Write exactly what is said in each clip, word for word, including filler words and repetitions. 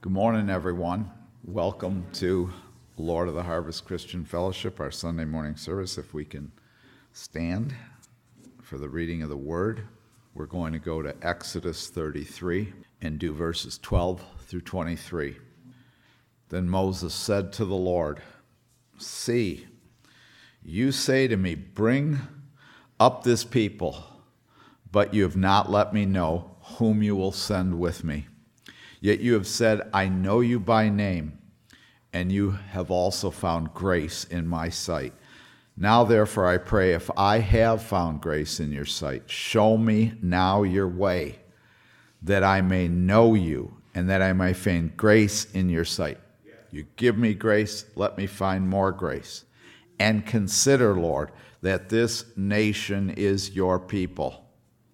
Good morning, everyone. Welcome to Lord of the Harvest Christian Fellowship, our Sunday morning service. If we can stand for the reading of the Word, we're going to go to Exodus thirty-three and do verses twelve through twenty-three. Then Moses said to the Lord, "See, you say to me, 'Bring up this people,' but you have not let me know whom you will send with me. Yet you have said, 'I know you by name,' and you have also found grace in my sight. Now therefore I pray, if I have found grace in your sight, show me now your way, that I may know you, and that I may find grace in your sight. You give me grace, let me find more grace. And consider, Lord, that this nation is your people."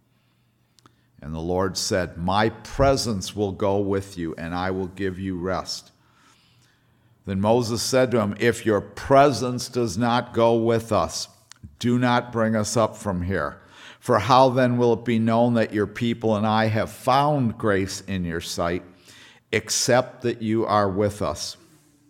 And the Lord said, "My presence will go with you, and I will give you rest." Then Moses said to him, "If your presence does not go with us, do not bring us up from here. For how then will it be known that your people and I have found grace in your sight, except that you are with us?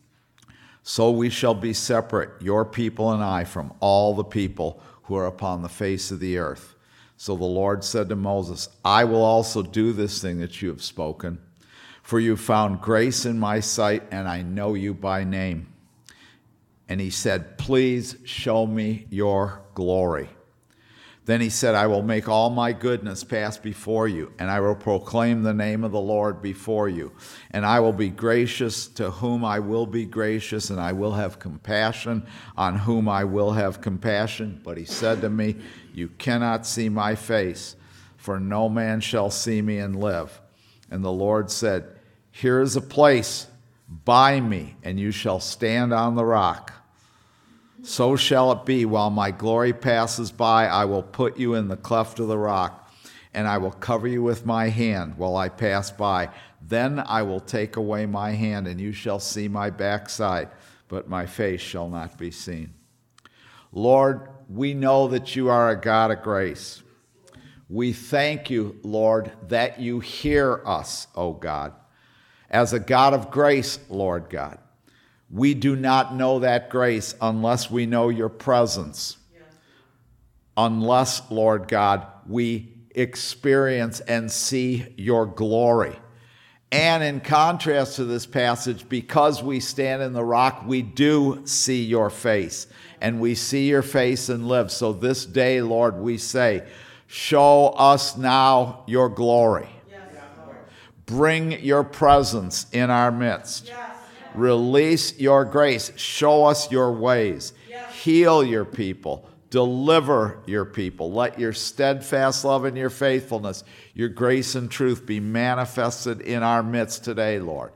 So we shall be separate, your people and I, from all the people who are upon the face of the earth." So the Lord said to Moses, "I will also do this thing that you have spoken, for you found grace in my sight, and I know you by name." And he said, "Please show me your glory." Then he said, "I will make all my goodness pass before you, and I will proclaim the name of the Lord before you. And I will be gracious to whom I will be gracious, and I will have compassion on whom I will have compassion." But he said to me, "You cannot see my face, for no man shall see me and live." And the Lord said, "Here is a place by me, and you shall stand on the rock. So shall it be, while my glory passes by, I will put you in the cleft of the rock, and I will cover you with my hand while I pass by. Then I will take away my hand, and you shall see my backside, but my face shall not be seen." Lord, we know that you are a God of grace. We thank you, Lord, that you hear us, O God. As a God of grace, Lord God, we do not know that grace unless we know your presence. Yes. Unless, Lord God, we experience and see your glory. And in contrast to this passage, because we stand in the rock, we do see your face. And we see your face and live. So this day, Lord, we say, show us now your glory. Yes. Bring your presence in our midst. Yes. Release your grace. Show us your ways. Yes. Heal your people. Deliver your people. Let your steadfast love and your faithfulness, your grace and truth be manifested in our midst today, Lord.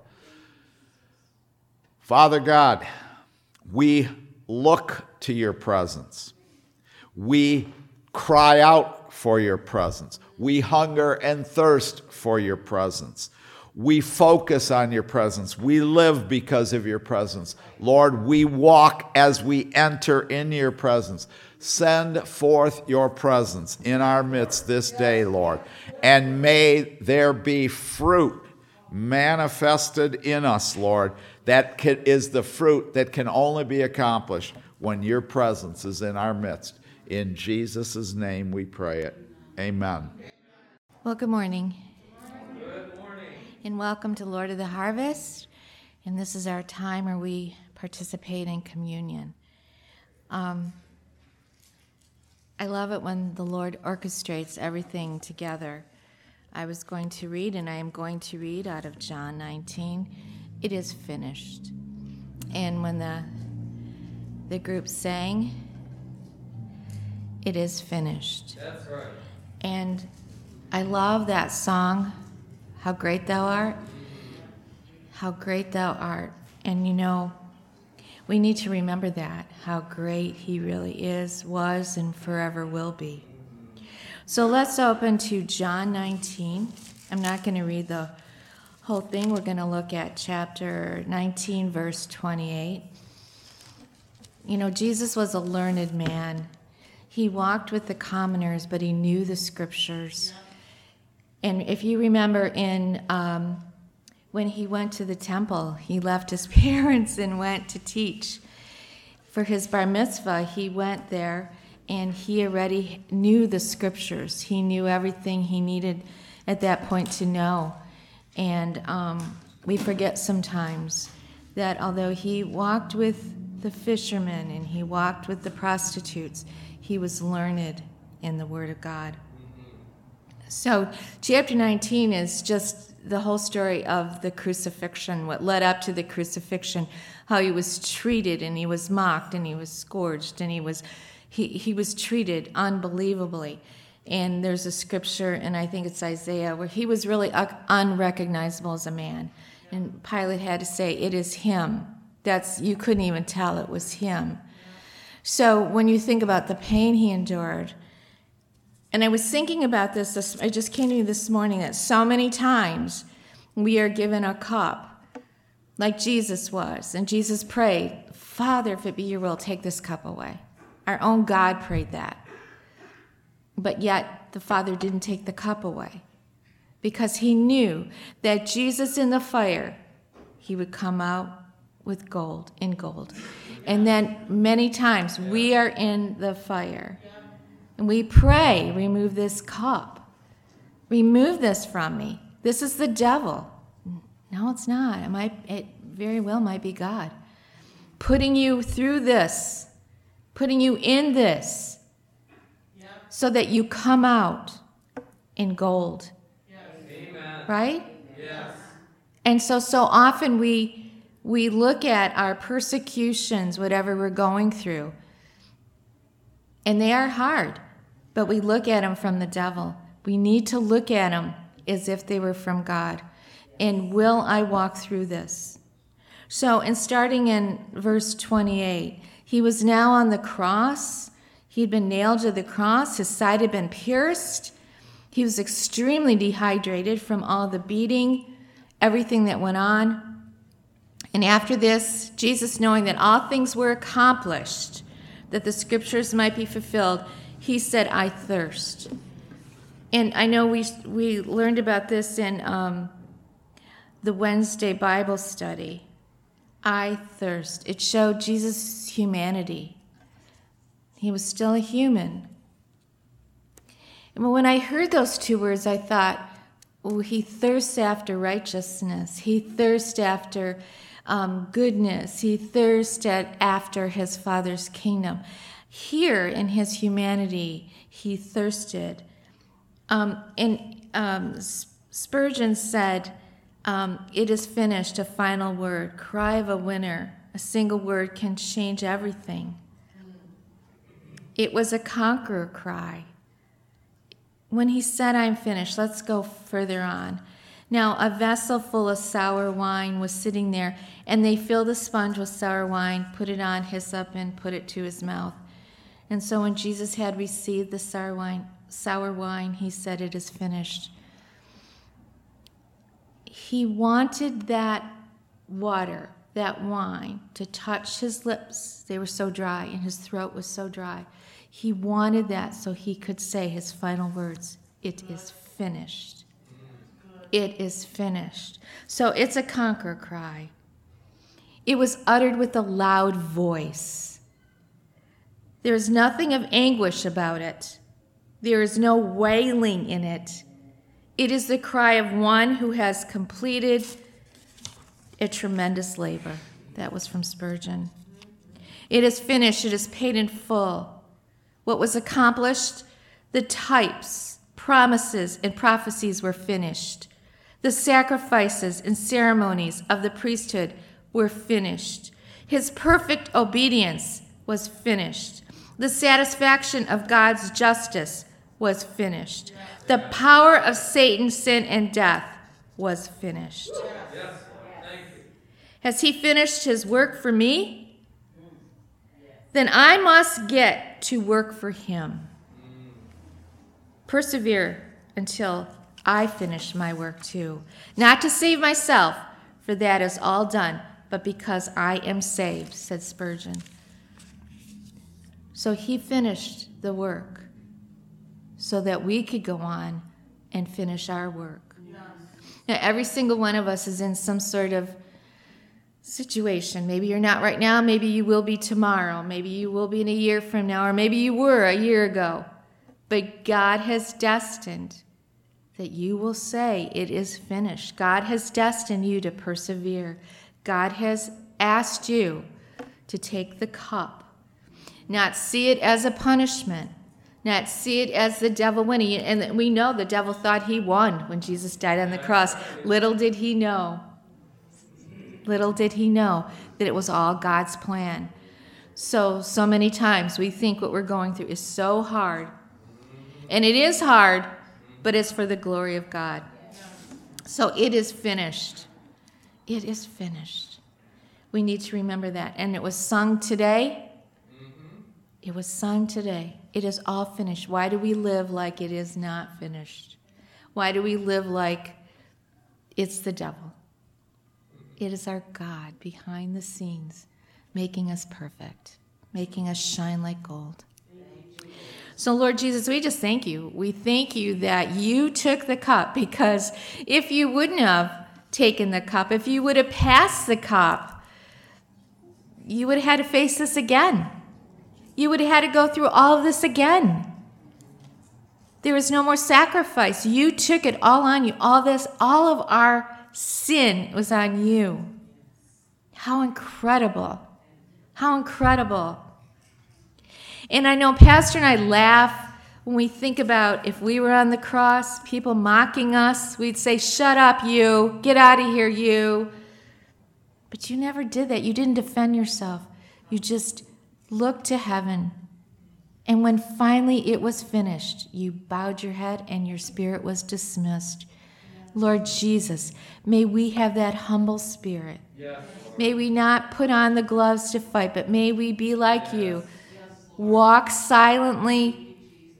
Father God, we look to your presence. We cry out for your presence. We hunger and thirst for your presence. We focus on your presence. We live because of your presence. Lord, we walk as we enter in your presence. Send forth your presence in our midst this day, Lord, and may there be fruit manifested in us, Lord, that can, is the fruit that can only be accomplished when your presence is in our midst. In Jesus' name we pray it. Amen. Well, good morning. Good morning. And welcome to Lord of the Harvest. And this is our time where we participate in communion. Um, I love it when the Lord orchestrates everything together. I was going to read, and I am going to read out of John nineteen. It is finished. And when the the group sang, it is finished. That's right. And I love that song, How Great Thou Art. How great thou art. And you know, we need to remember that, how great he really is, was, and forever will be. So let's open to John nineteen. I'm not going to read the whole thing. We're going to look at chapter nineteen, verse twenty-eight. You know, Jesus was a learned man. He walked with the commoners, but he knew the scriptures. And if you remember in um, when he went to the temple. He left his parents and went to teach. For his bar mitzvah, he went there, and he already knew the scriptures. He knew everything he needed at that point to know. And um, we forget sometimes that although he walked with the fishermen and he walked with the prostitutes, he was learned in the Word of God. So chapter nineteen is just the whole story of the crucifixion, what led up to the crucifixion, how he was treated, and he was mocked, and he was scourged, and he was he, he was treated unbelievably. And there's a scripture, and I think it's Isaiah, where he was really un- unrecognizable as a man. And Pilate had to say, it is him. That's, you couldn't even tell it was him. So when you think about the pain he endured, and I was thinking about this, this, I just came to you this morning, that so many times we are given a cup, like Jesus was. And Jesus prayed, Father, if it be your will, take this cup away. Our own God prayed that. But yet the Father didn't take the cup away, because he knew that Jesus in the fire, he would come out with gold, in gold. And then many times we are in the fire. And we pray, remove this cup. Remove this from me. This is the devil. No, it's not. It might, it very well might be God. Putting you through this. Putting you in this. So that you come out in gold. Yes. Amen. Right? Yes. And so, so often we, we look at our persecutions, whatever we're going through, and they are hard. But we look at them from the devil. We need to look at them as if they were from God. And will I walk through this? So, in starting in verse twenty-eight, he was now on the cross. He'd been nailed to the cross. His side had been pierced. He was extremely dehydrated from all the beating, everything that went on. And after this, Jesus, knowing that all things were accomplished, that the scriptures might be fulfilled, he said, I thirst. And I know we we learned about this in um, the Wednesday Bible study. I thirst. It showed Jesus' humanity. He was still a human. And when I heard those two words, I thought, oh, he thirsts after righteousness. He thirsts after um, goodness. He thirsts at, after his Father's kingdom. Here in his humanity, he thirsted. Um, and um, Spurgeon said, um, it is finished, a final word, cry of a winner. A single word can change everything. It was a conqueror cry. When he said, I'm finished, let's go further on. Now, a vessel full of sour wine was sitting there, and they filled a sponge with sour wine, put it on hyssop, and put it to his mouth. And so when Jesus had received the sour wine, sour wine, he said, it is finished. He wanted that water, that wine, to touch his lips. They were so dry, and his throat was so dry. He wanted that so he could say his final words, it is finished. It is finished. So it's a conqueror cry. It was uttered with a loud voice. There is nothing of anguish about it. There is no wailing in it. It is the cry of one who has completed a tremendous labor. That was from Spurgeon. It is finished. It is paid in full. What was accomplished? The types, promises, and prophecies were finished. The sacrifices and ceremonies of the priesthood were finished. His perfect obedience was finished. The satisfaction of God's justice was finished. The power of Satan, sin, and death was finished. Yes. Thank you. Has he finished his work for me? Then I must get to work for him. Persevere until I finish my work too. Not to save myself, for that is all done, but because I am saved, said Spurgeon. So he finished the work so that we could go on and finish our work. Yes. Now, every single one of us is in some sort of situation. Maybe you're not right now. Maybe you will be tomorrow. Maybe you will be in a year from now, or maybe you were a year ago. But God has destined that you will say, it is finished. God has destined you to persevere. God has asked you to take the cup, not see it as a punishment, not see it as the devil winning. And we know the devil thought he won when Jesus died on the cross. Little did he know, little did he know that it was all God's plan. So, so many times we think what we're going through is so hard. And it is hard, but it's for the glory of God. So it is finished. It is finished. We need to remember that. And it was sung today. Mm-hmm. It was sung today. It is all finished. Why do we live like it is not finished? Why do we live like it's the devil? It is our God behind the scenes, making us perfect, making us shine like gold. So, Lord Jesus, we just thank you. We thank you that you took the cup, because if you wouldn't have taken the cup, if you would have passed the cup, you would have had to face this again. You would have had to go through all of this again. There was no more sacrifice. You took it all on you. All this, all of our sin was on you. How incredible. How incredible. And I know Pastor and I laugh when we think about if we were on the cross, people mocking us, we'd say, shut up, you. Get out of here, you. But you never did that. You didn't defend yourself. You just looked to heaven. And when finally it was finished, you bowed your head and your spirit was dismissed. Lord Jesus, may we have that humble spirit. Yes. May we not put on the gloves to fight, but may we be like you. Walk silently.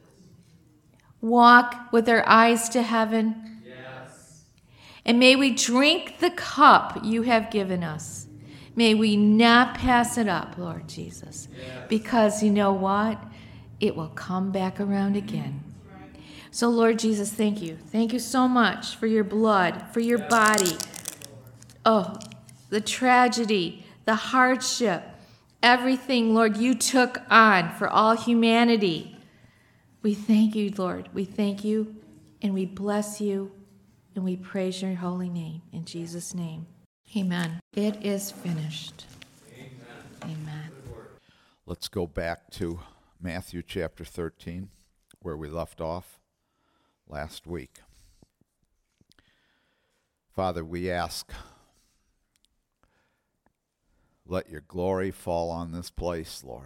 Walk with our eyes to heaven. Yes. And may we drink the cup you have given us. May we not pass it up, Lord Jesus. Yes. Because you know what? It will come back around again. So, Lord Jesus, thank you. Thank you so much for your blood, for your body. Oh, the tragedy, the hardship, everything, Lord, you took on for all humanity. We thank you, Lord. We thank you, and we bless you, and we praise your holy name. In Jesus' name, amen. It is finished. Amen. Amen. Let's go back to Matthew chapter thirteen, where we left off last week. Father, we ask, let your glory fall on this place, Lord.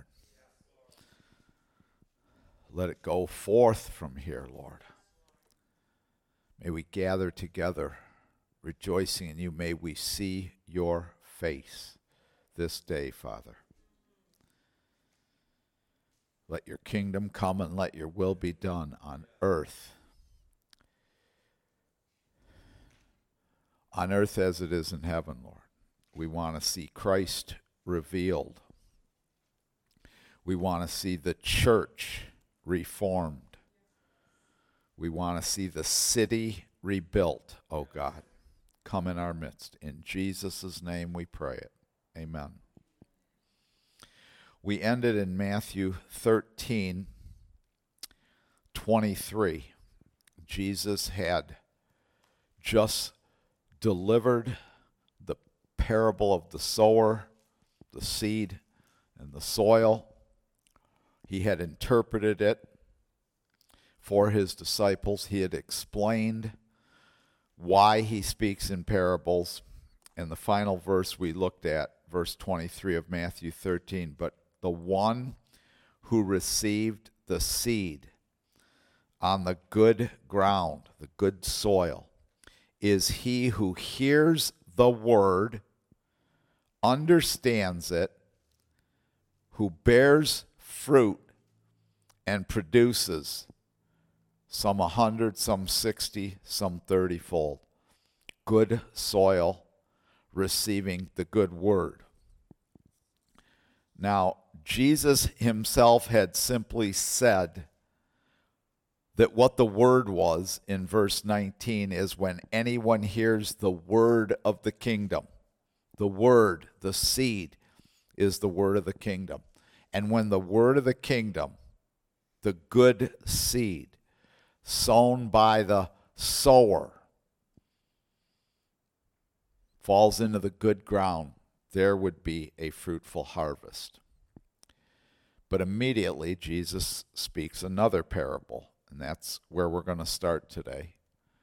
Let it go forth from here, Lord. May we gather together, rejoicing in you. May we see your face this day, Father. Let your kingdom come and let your will be done on earth. On earth as it is in heaven, Lord. We want to see Christ revealed. We want to see the church reformed. We want to see the city rebuilt, oh God. Come in our midst. In Jesus' name we pray it. Amen. We ended in Matthew thirteen twenty-three. Jesus had just delivered the parable of the sower, the seed, and the soil. He had interpreted it for his disciples. He had explained why he speaks in parables. And the final verse we looked at, verse twenty-three of Matthew thirteen, but the one who received the seed on the good ground, the good soil, is he who hears the word, understands it, who bears fruit and produces some a hundred, some sixty, some thirty-fold. Good soil receiving the good word. Now, Jesus himself had simply said that what the word was in verse nineteen is when anyone hears the word of the kingdom. The word, the seed, is the word of the kingdom. And when the word of the kingdom, the good seed, sown by the sower, falls into the good ground, there would be a fruitful harvest. But immediately Jesus speaks another parable, and that's where we're going to start today.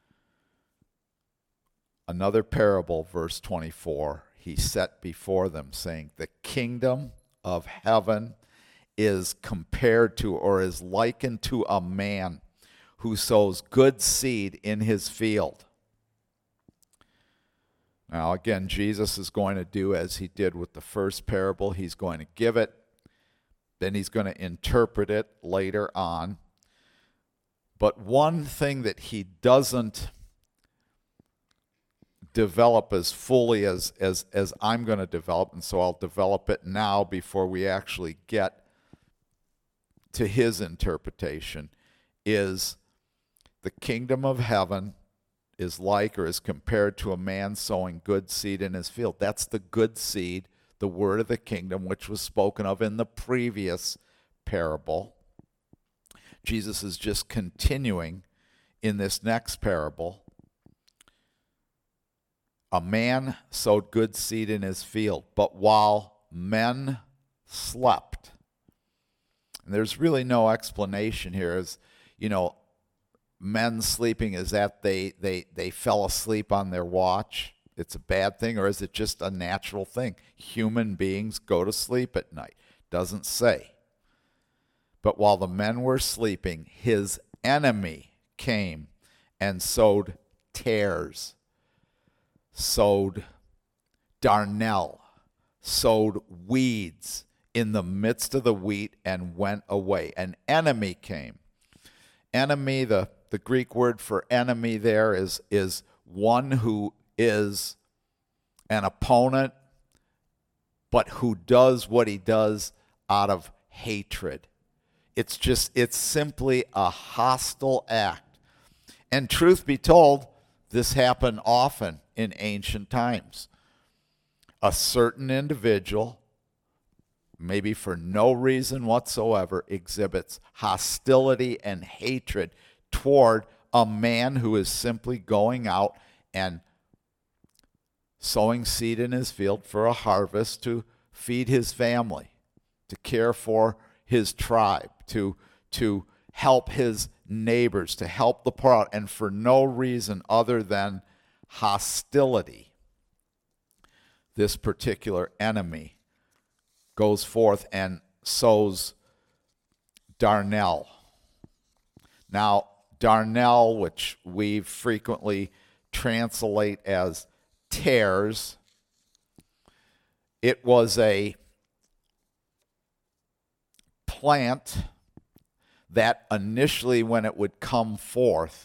Another parable, verse twenty-four, he set before them, saying, the kingdom of heaven is compared to, or is likened to, a man who sows good seed in his field. Now, again, Jesus is going to do as he did with the first parable. He's going to give it, then he's going to interpret it later on. But one thing that he doesn't develop as fully as, as, as I'm going to develop, and so I'll develop it now before we actually get to his interpretation, is the kingdom of heaven is like, or is compared to, a man sowing good seed in his field. That's the good seed, the word of the kingdom, which was spoken of in the previous parable. Jesus is just continuing in this next parable. A man sowed good seed in his field, but while men slept. And there's really no explanation here. As you know, men sleeping, is that they, they, they fell asleep on their watch? It's a bad thing, or is it just a natural thing? Human beings go to sleep at night. Doesn't say. But while the men were sleeping, his enemy came and sowed tares, sowed darnel, sowed weeds in the midst of the wheat, and went away. An enemy came. Enemy, the, the Greek word for enemy there is, is one who is an opponent, but who does what he does out of hatred. It's just, it's simply a hostile act. And truth be told, this happened often in ancient times. A certain individual, maybe for no reason whatsoever, exhibits hostility and hatred toward a man who is simply going out and sowing seed in his field for a harvest to feed his family, to care for his tribe, to, to help his neighbors, to help the poor out, and for no reason other than hostility. This particular enemy goes forth and sows darnel. Now, darnel, which we frequently translate as tares, it was a plant that initially, when it would come forth,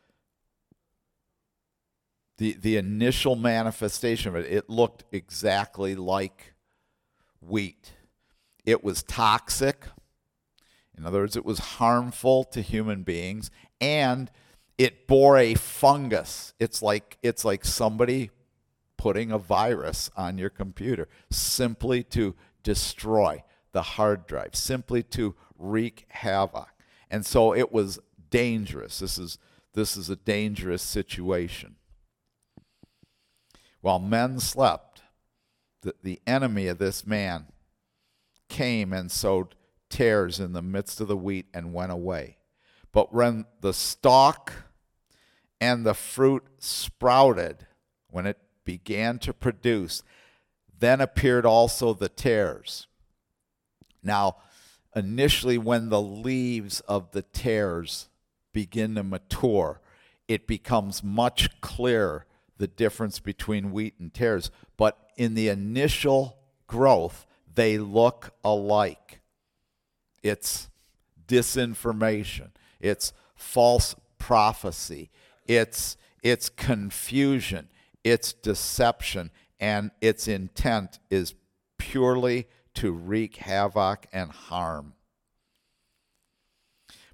the, the initial manifestation of it, it looked exactly like wheat. It was toxic. In other words, it was harmful to human beings, and it bore a fungus. It's like it's like somebody putting a virus on your computer simply to destroy the hard drive, simply to wreak havoc. And so it was dangerous. This is this is a dangerous situation. While men slept, the, the enemy of this man came and sowed tares in the midst of the wheat and went away. But when the stalk and the fruit sprouted, when it began to produce, then appeared also the tares. Now, initially, when the leaves of the tares begin to mature, it becomes much clearer the difference between wheat and tares. But in the initial growth, they look alike. It's disinformation. It's false prophecy. It's, it's confusion. It's deception. And its intent is purely to wreak havoc and harm.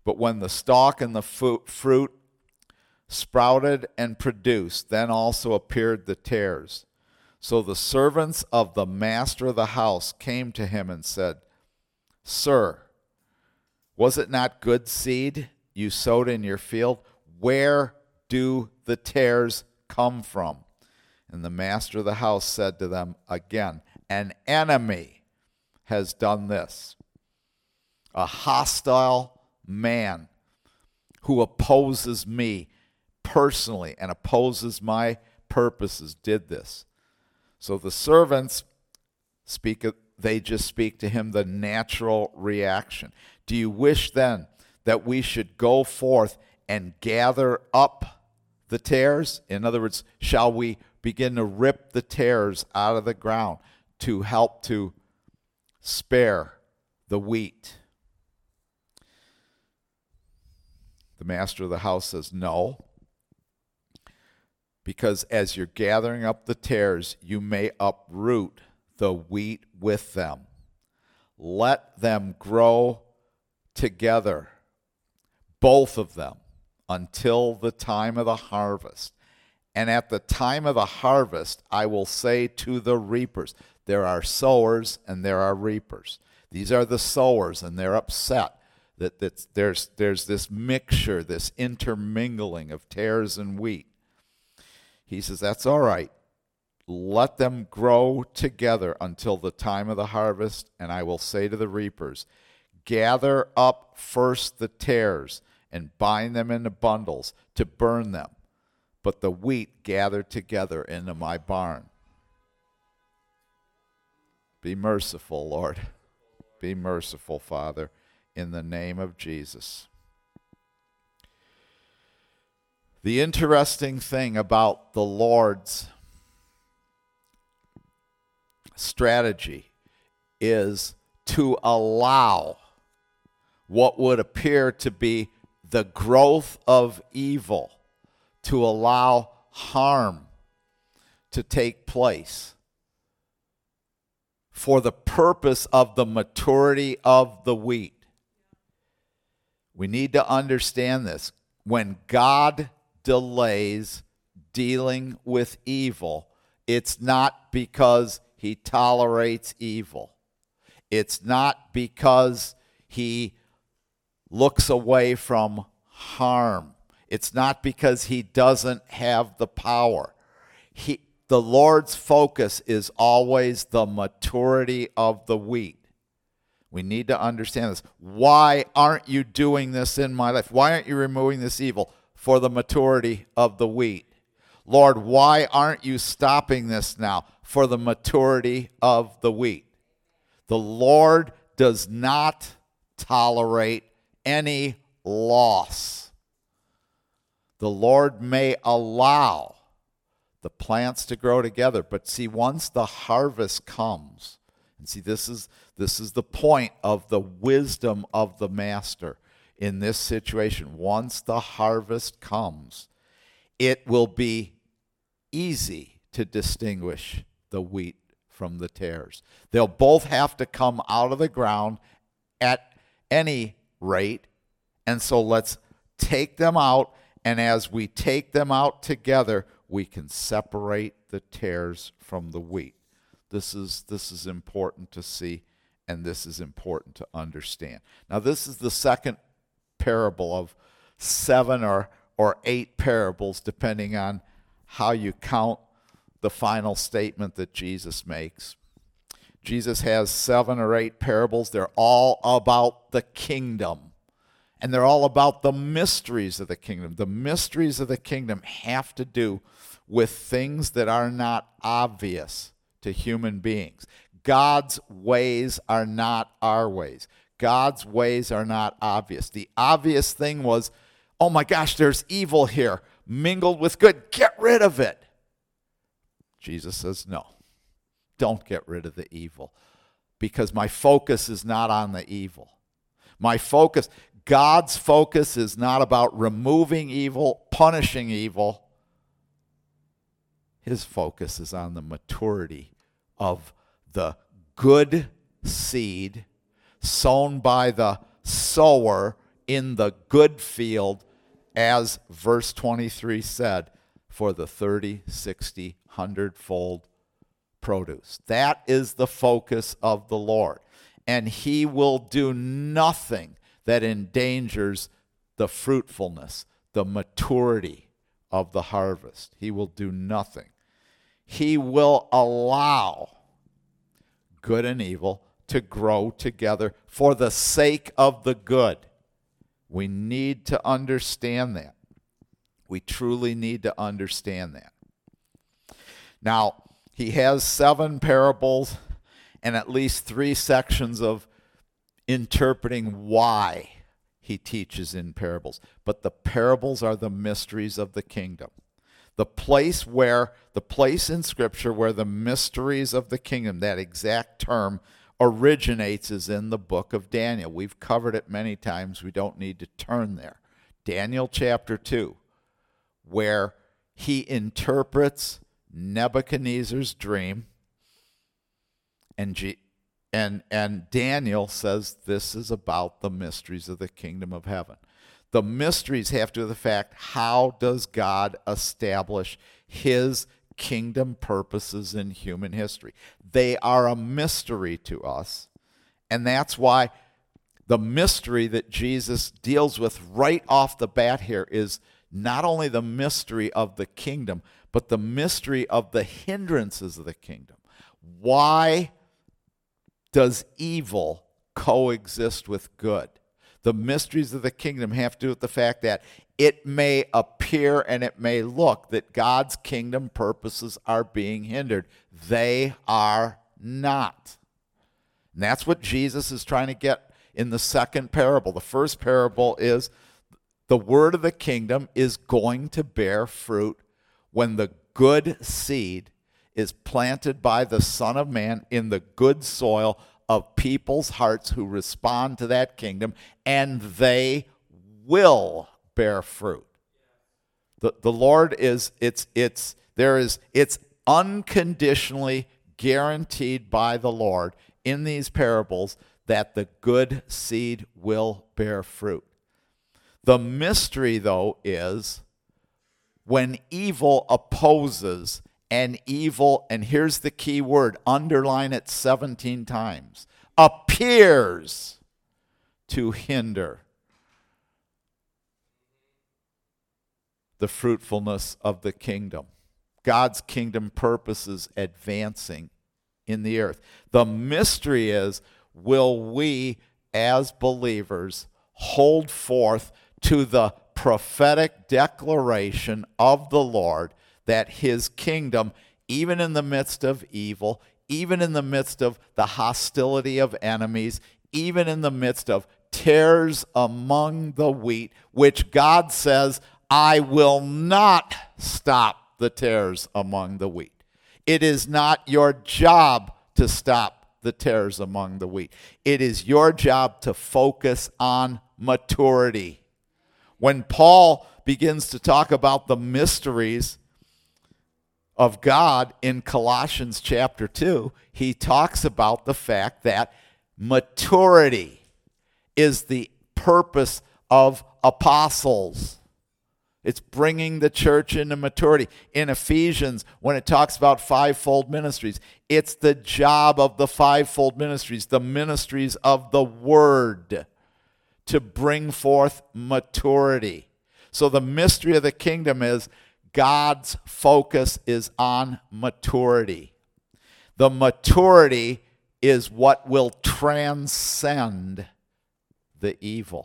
But when the stalk and the fu- fruit sprouted and produced, then also appeared the tares. So the servants of the master of the house came to him and said, Sir, was it not good seed you sowed in your field? Where do the tares come from? And the master of the house said to them again, An enemy has done this. A hostile man who opposes me personally and opposes my purposes did this. So the servants speak, they just speak to him the natural reaction. Do you wish then that we should go forth and gather up the tares? In other words, shall we begin to rip the tares out of the ground to help to spare the wheat? The master of the house says, no, because as you're gathering up the tares, you may uproot the wheat with them. Let them grow together, both of them, until the time of the harvest. And at the time of the harvest, I will say to the reapers, there are sowers and there are reapers. These are the sowers, and they're upset that that there's, there's this mixture, this intermingling of tares and wheat. He says, that's all right. Let them grow together until the time of the harvest, and I will say to the reapers, gather up first the tares and bind them into bundles to burn them, but the wheat gather together into my barn. Be merciful, Lord. Be merciful, Father, in the name of Jesus. The interesting thing about the Lord's strategy is to allow what would appear to be the growth of evil, to allow harm to take place for the purpose of the maturity of the wheat. We need to understand this. When God delays dealing with evil, it's not because he tolerates evil. It's not because he looks away from harm. It's not because he doesn't have the power. He, the Lord's focus is always the maturity of the wheat. We need to understand this. Why aren't you doing this in my life? Why aren't you removing this evil? For the maturity of the wheat. Lord, why aren't you stopping this now? For the maturity of the wheat. The Lord does not tolerate any loss. The Lord may allow the plants to grow together, but see, once the harvest comes, and see, this is this is the point of the wisdom of the master in this situation. Once the harvest comes, it will be easy to distinguish the wheat from the tares. They'll both have to come out of the ground at any rate, and so let's take them out, and as we take them out together, we can separate the tares from the wheat. This is this is important to see, and this is important to understand. Now, this is the second parable of seven or, or eight parables, depending on how you count the final statement that Jesus makes. Jesus has seven or eight parables. They're all about the kingdom, and they're all about the mysteries of the kingdom. The mysteries of the kingdom have to do with things that are not obvious to human beings. God's ways are not our ways. God's ways are not obvious. The obvious thing was, oh my gosh, there's evil here mingled with good. Get rid of it. Jesus says, no, don't get rid of the evil, because my focus is not on the evil. My focus, God's focus is not about removing evil, punishing evil. His focus is on the maturity of the good seed sown by the sower in the good field, as verse twenty-three said, for the thirty, sixty, hundredfold produce. That is the focus of the Lord. And he will do nothing that endangers the fruitfulness, the maturity of the harvest. He will do nothing. He will allow good and evil to grow together for the sake of the good. We need to understand that. We truly need to understand that. Now, he has seven parables and at least three sections of interpreting why he teaches in parables. But the parables are the mysteries of the kingdom. The place where, the place in Scripture where the mysteries of the kingdom, that exact term, originates is in the book of Daniel. We've covered it many times. We don't need to turn there. Daniel chapter two, where he interprets Nebuchadnezzar's dream, and G- and and Daniel says this is about the mysteries of the kingdom of heaven. The mysteries have to do with the fact, how does God establish his kingdom purposes in human history? They are a mystery to us, and that's why the mystery that Jesus deals with right off the bat here is not only the mystery of the kingdom, but the mystery of the hindrances of the kingdom. Why does evil coexist with good? The mysteries of the kingdom have to do with the fact that it may appear and it may look that God's kingdom purposes are being hindered. They are not. And that's what Jesus is trying to get in the second parable. The first parable is the word of the kingdom is going to bear fruit when the good seed is planted by the Son of Man in the good soil of people's hearts who respond to that kingdom, and they will bear fruit. The, the Lord is, it's, it's, there is, it's unconditionally guaranteed by the Lord in these parables that the good seed will bear fruit. The mystery, though, is when evil opposes and evil, and here's the key word, underline it seventeen times, appears to hinder the fruitfulness of the kingdom. God's kingdom purposes advancing in the earth. The mystery is, will we as believers hold forth to the prophetic declaration of the Lord that his kingdom, even in the midst of evil, even in the midst of the hostility of enemies, even in the midst of tares among the wheat, which God says, I will not stop the tares among the wheat. It is not your job to stop the tares among the wheat. It is your job to focus on maturity. When Paul begins to talk about the mysteries of God in Colossians chapter two, he talks about the fact that maturity is the purpose of apostles. It's bringing the church into maturity. In Ephesians, when it talks about fivefold ministries, it's the job of the fivefold ministries, the ministries of the word, to bring forth maturity. So the mystery of the kingdom is God's focus is on maturity. The maturity is what will transcend the evil.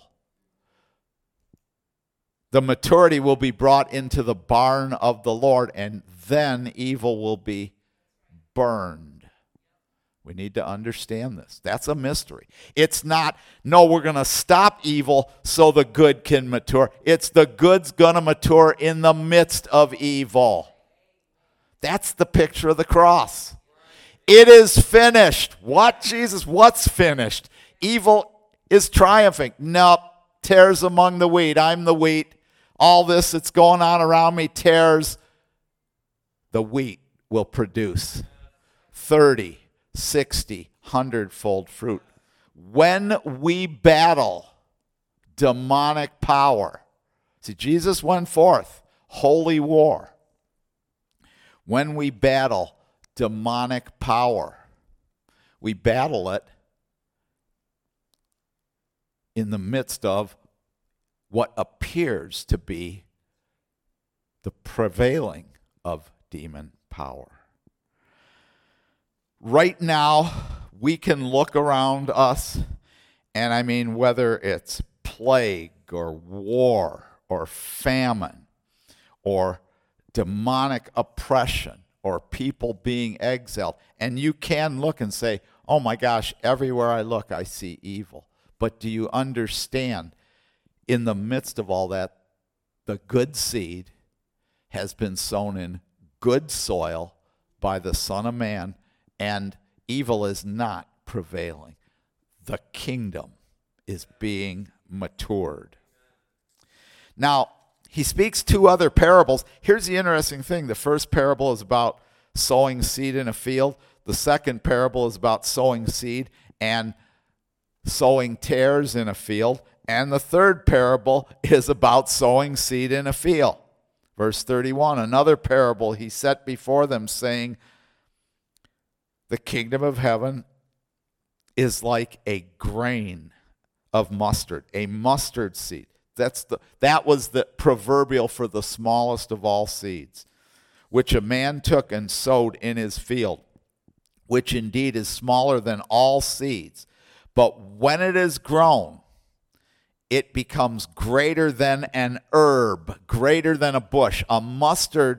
The maturity will be brought into the barn of the Lord, and then evil will be burned. We need to understand this. That's a mystery. It's not, no, we're going to stop evil so the good can mature. It's the good's going to mature in the midst of evil. That's the picture of the cross. It is finished. What, Jesus? What's finished? Evil is triumphing. Nope. Tares among the wheat. I'm the wheat. All this that's going on around me, tares. The wheat will produce thirty, sixty, hundredfold fruit. When we battle demonic power. See, Jesus went forth, holy war. When we battle demonic power, we battle it in the midst of what appears to be the prevailing of demon power. Right now, we can look around us, and I mean, whether it's plague or war or famine or demonic oppression or people being exiled, and you can look and say, oh my gosh, everywhere I look, I see evil. But do you understand, in the midst of all that, the good seed has been sown in good soil by the Son of Man, and evil is not prevailing. The kingdom is being matured. Now, he speaks two other parables. Here's the interesting thing. The first parable is about sowing seed in a field. The second parable is about sowing seed and sowing tares in a field. And the third parable is about sowing seed in a field. Verse thirty-one, another parable he set before them, saying, the kingdom of heaven is like a grain of mustard, a mustard seed. That's the, that was the proverbial for the smallest of all seeds, which a man took and sowed in his field, which indeed is smaller than all seeds. But when it is grown, it becomes greater than an herb, greater than a bush. A mustard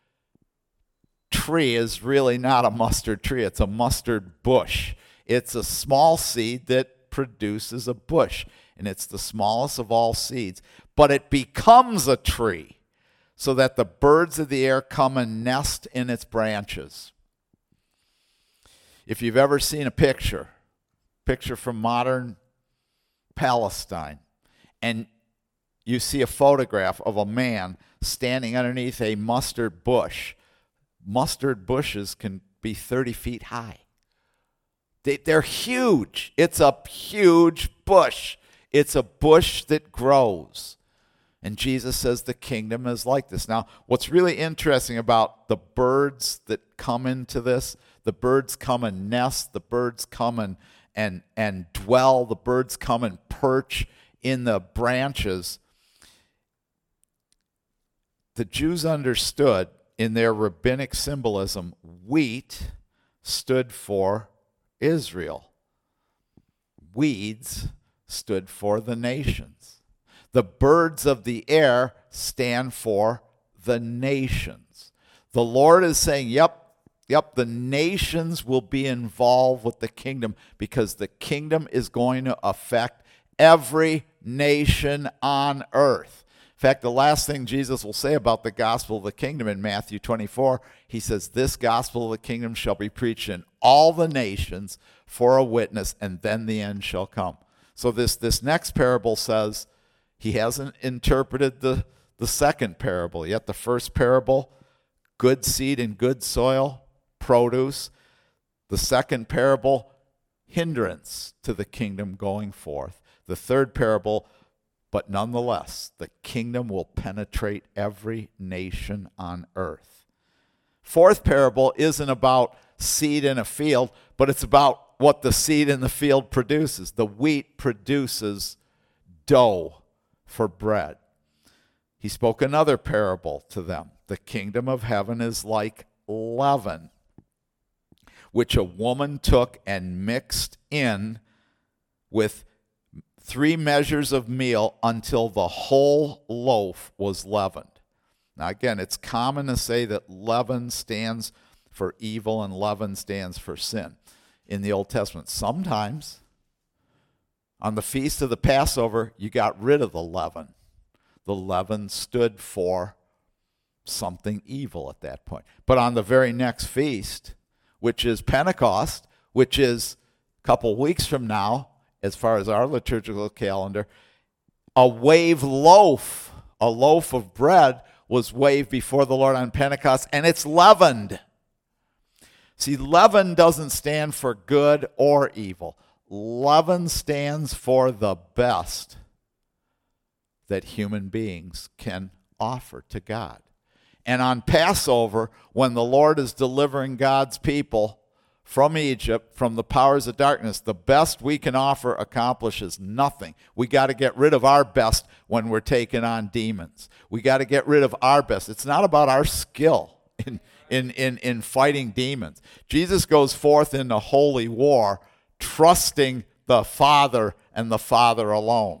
tree is really not a mustard tree. It's a mustard bush. It's a small seed that produces a bush, and it's the smallest of all seeds. But it becomes a tree so that the birds of the air come and nest in its branches. If you've ever seen a picture, picture from modern Palestine, and you see a photograph of a man standing underneath a mustard bush, mustard bushes can be thirty feet high. They, they're huge. It's a huge bush. It's a bush that grows. And Jesus says the kingdom is like this. Now, what's really interesting about the birds that come into this, the birds come and nest, the birds come and, and, and dwell, the birds come and perch in the branches. The Jews understood in their rabbinic symbolism, wheat stood for Israel. Weeds stood for the nations. The birds of the air stand for the nations. The Lord is saying, yep, yep, the nations will be involved with the kingdom because the kingdom is going to affect every nation on earth. In fact, the last thing Jesus will say about the gospel of the kingdom in Matthew twenty-four, he says, this gospel of the kingdom shall be preached in all the nations for a witness, and then the end shall come. So this, this next parable says, he hasn't interpreted the, the second parable yet. The first parable, good seed in good soil, produce. The second parable, hindrance to the kingdom going forth. The third parable, but nonetheless, the kingdom will penetrate every nation on earth. Fourth parable isn't about seed in a field, but it's about what the seed in the field produces. The wheat produces dough for bread. He spoke another parable to them. The kingdom of heaven is like leaven, which a woman took and mixed in with three measures of meal until the whole loaf was leavened. Now again, it's common to say that leaven stands for evil and leaven stands for sin in the Old Testament. Sometimes on the feast of the Passover, you got rid of the leaven. The leaven stood for something evil at that point. But on the very next feast, which is Pentecost, which is a couple weeks from now, as far as our liturgical calendar, a wave loaf, a loaf of bread was waved before the Lord on Pentecost, and it's leavened. See, leaven doesn't stand for good or evil. Leaven stands for the best that human beings can offer to God. And on Passover, when the Lord is delivering God's people from Egypt, from the powers of darkness, the best we can offer accomplishes nothing. We got to get rid of our best when we're taking on demons. We got to get rid of our best. It's not about our skill in, in, in, in fighting demons. Jesus goes forth in the holy war, trusting the Father and the Father alone.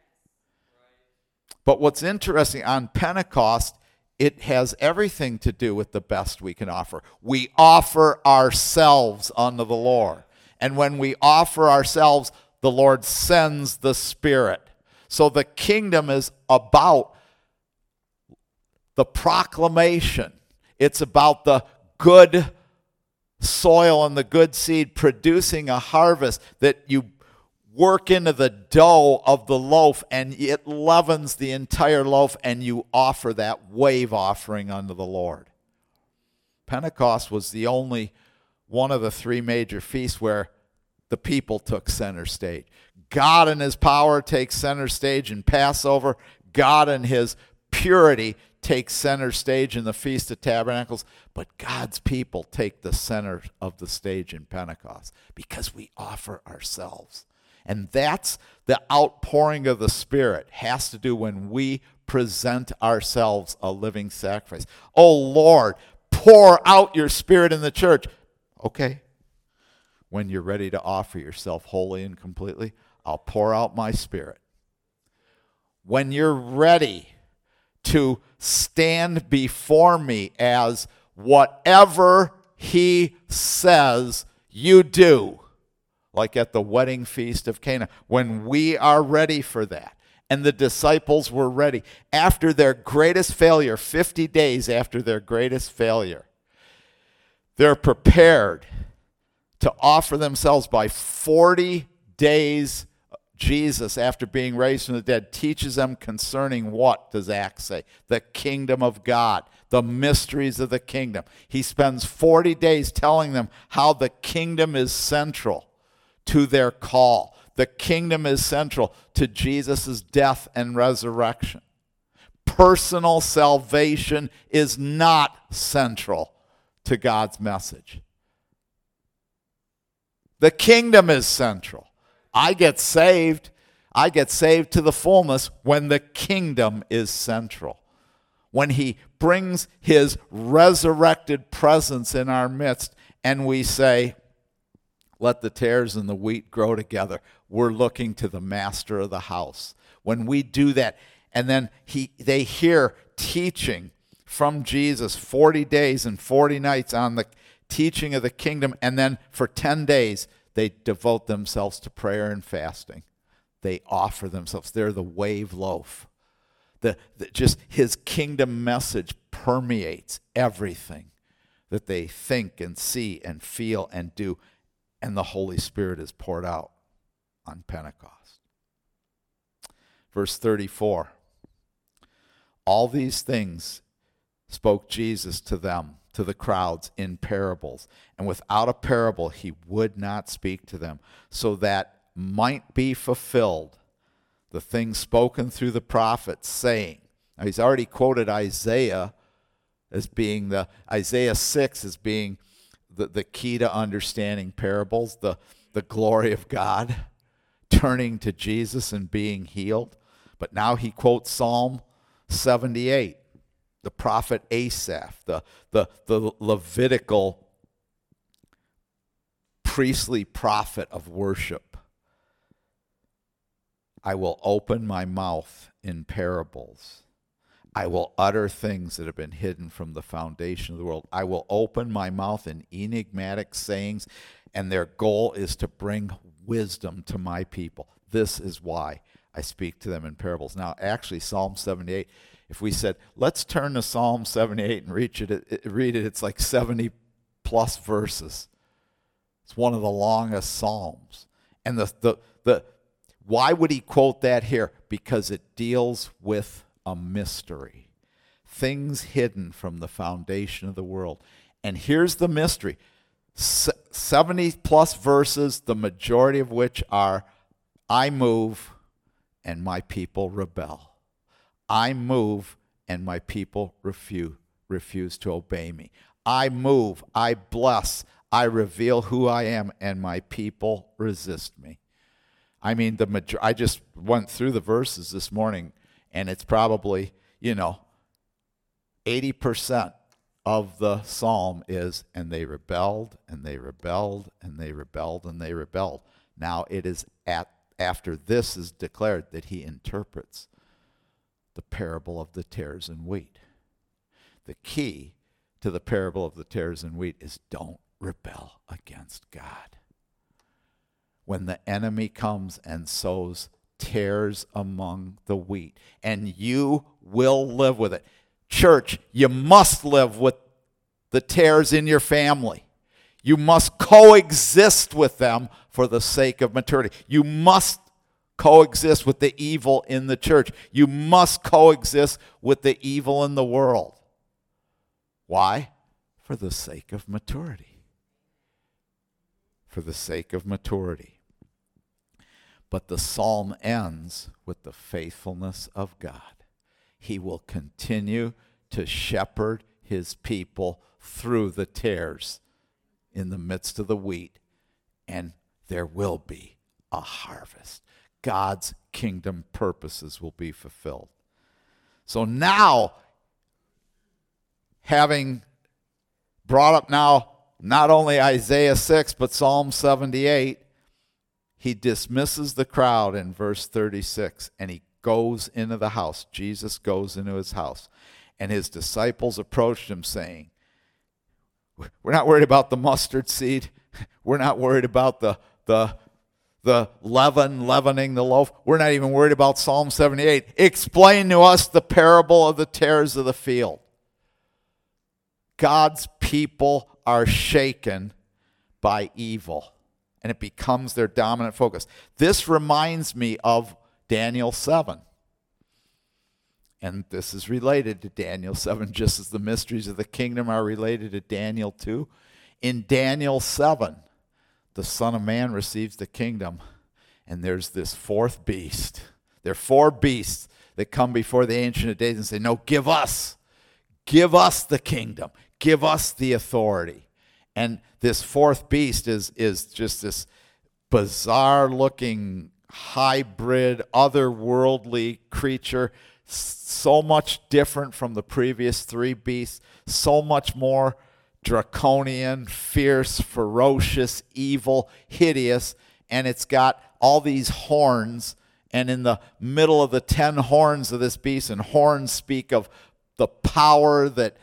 But what's interesting, on Pentecost, it has everything to do with the best we can offer. We offer ourselves unto the Lord. And when we offer ourselves, the Lord sends the Spirit. So the kingdom is about the proclamation. It's about the good soil and the good seed producing a harvest that you work into the dough of the loaf, and it leavens the entire loaf, and you offer that wave offering unto the Lord. Pentecost was the only one of the three major feasts where the people took center stage. God in his power takes center stage in Passover. God in his purity takes center stage in the Feast of Tabernacles. But God's people take the center of the stage in Pentecost because we offer ourselves. And that's the outpouring of the Spirit, has to do when we present ourselves a living sacrifice. Oh, Lord, pour out your Spirit in the church. Okay. When you're ready to offer yourself wholly and completely, I'll pour out my Spirit. When you're ready to stand before me as whatever he says you do, like at the wedding feast of Cana, when we are ready for that. And the disciples were ready. After their greatest failure, fifty days after their greatest failure, they're prepared to offer themselves by forty days. Jesus, after being raised from the dead, teaches them concerning what does Acts say? The kingdom of God, the mysteries of the kingdom. He spends forty days telling them how the kingdom is central to their call. The kingdom is central to Jesus' death and resurrection. Personal salvation is not central to God's message. The kingdom is central. I get saved. I get saved to the fullness when the kingdom is central. When he brings his resurrected presence in our midst and we say, let the tares and the wheat grow together. We're looking to the master of the house. When we do that, and then he, they hear teaching from Jesus forty days and forty nights on the teaching of the kingdom, and then for ten days, they devote themselves to prayer and fasting. They offer themselves. They're the wave loaf. The, the, just his kingdom message permeates everything that they think and see and feel and do. And the Holy Spirit is poured out on Pentecost. Verse thirty-four. All these things spoke Jesus to them, to the crowds, in parables. And without a parable, he would not speak to them, so that might be fulfilled the things spoken through the prophets, saying. Now, he's already quoted Isaiah as being the, Isaiah six as being The, the key to understanding parables, the, the glory of God, turning to Jesus and being healed. But now he quotes Psalm seventy-eight, the prophet Asaph, the, the, the Levitical priestly prophet of worship. I will open my mouth in parables. I will utter things that have been hidden from the foundation of the world. I will open my mouth in enigmatic sayings, and their goal is to bring wisdom to my people. This is why I speak to them in parables. Now, actually, Psalm seventy-eight, if we said, let's turn to Psalm seventy-eight and read it, read it, it's like seventy plus verses. It's one of the longest Psalms. And the, the, the why would he quote that here? Because it deals with a mystery, things hidden from the foundation of the world. And here's the mystery. seventy plus verses, the majority of which are, I move and my people rebel. I move and my people refuse, refuse to obey me. I move, I bless, I reveal who I am, and my people resist me. I mean, the major- I just went through the verses this morning, and it's probably, you know, eighty percent of the psalm is, and they rebelled, and they rebelled, and they rebelled, and they rebelled. Now it is at after this is declared that he interprets the parable of the tares and wheat. The key to the parable of the tares and wheat is don't rebel against God. When the enemy comes and sows tares among the wheat, and you will live with it. Church, you must live with the tares in your family. You must coexist with them for the sake of maturity. You must coexist with the evil in the church. You must coexist with the evil in the world. Why? For the sake of maturity. For the sake of maturity. But the psalm ends with the faithfulness of God. He will continue to shepherd his people through the tares in the midst of the wheat, and there will be a harvest. God's kingdom purposes will be fulfilled. So now, having brought up now not only Isaiah six, but Psalm seventy-eight, he dismisses the crowd in verse thirty-six, and he goes into the house. Jesus goes into his house, and his disciples approached him saying, we're not worried about the mustard seed. We're not worried about the, the, the leaven leavening the loaf. We're not even worried about Psalm seventy-eight. Explain to us the parable of the tares of the field. God's people are shaken by evil, and it becomes their dominant focus. This reminds me of Daniel seven. And this is related to Daniel seven, just as the mysteries of the kingdom are related to Daniel two. In Daniel seven, the Son of Man receives the kingdom, and there's this fourth beast. There are four beasts that come before the Ancient of Days and say, no, give us. Give us the kingdom. Give us the authority. And this fourth beast is, is just this bizarre-looking, hybrid, otherworldly creature, so much different from the previous three beasts, so much more draconian, fierce, ferocious, evil, hideous, and it's got all these horns, and in the middle of the ten horns of this beast, and horns speak of the power that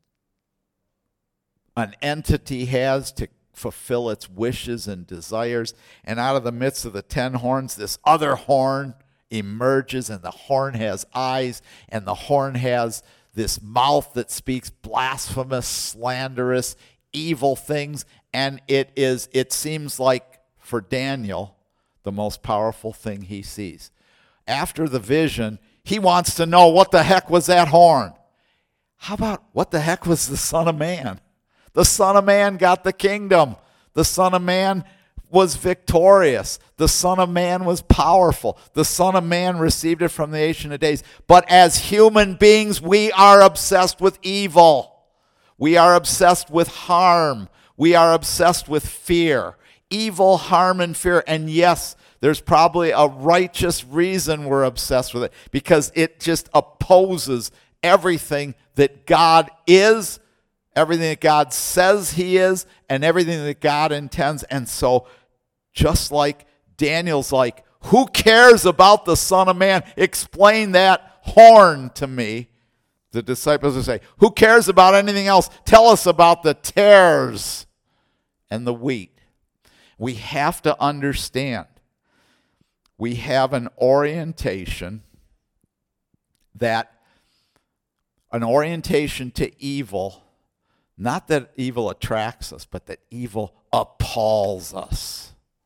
an entity has to fulfill its wishes and desires, and out of the midst of the ten horns, this other horn emerges, and the horn has eyes, and the horn has this mouth that speaks blasphemous, slanderous, evil things, and it is, it seems like for Daniel, the most powerful thing he sees. After the vision, he wants to know, what the heck was that horn? How about, what the heck was the Son of Man? The Son of Man got the kingdom. The Son of Man was victorious. The Son of Man was powerful. The Son of Man received it from the Ancient of Days. But as human beings, we are obsessed with evil. We are obsessed with harm. We are obsessed with fear. Evil, harm, and fear. And yes, there's probably a righteous reason we're obsessed with it, because it just opposes everything that God is, everything that God says he is, and everything that God intends. And so, just like Daniel's like, who cares about the Son of Man? Explain that horn to me. The disciples will say, who cares about anything else? Tell us about the tares and the wheat. We have to understand, we have an orientation that, an orientation to evil. Not that evil attracts us, but that evil appalls us.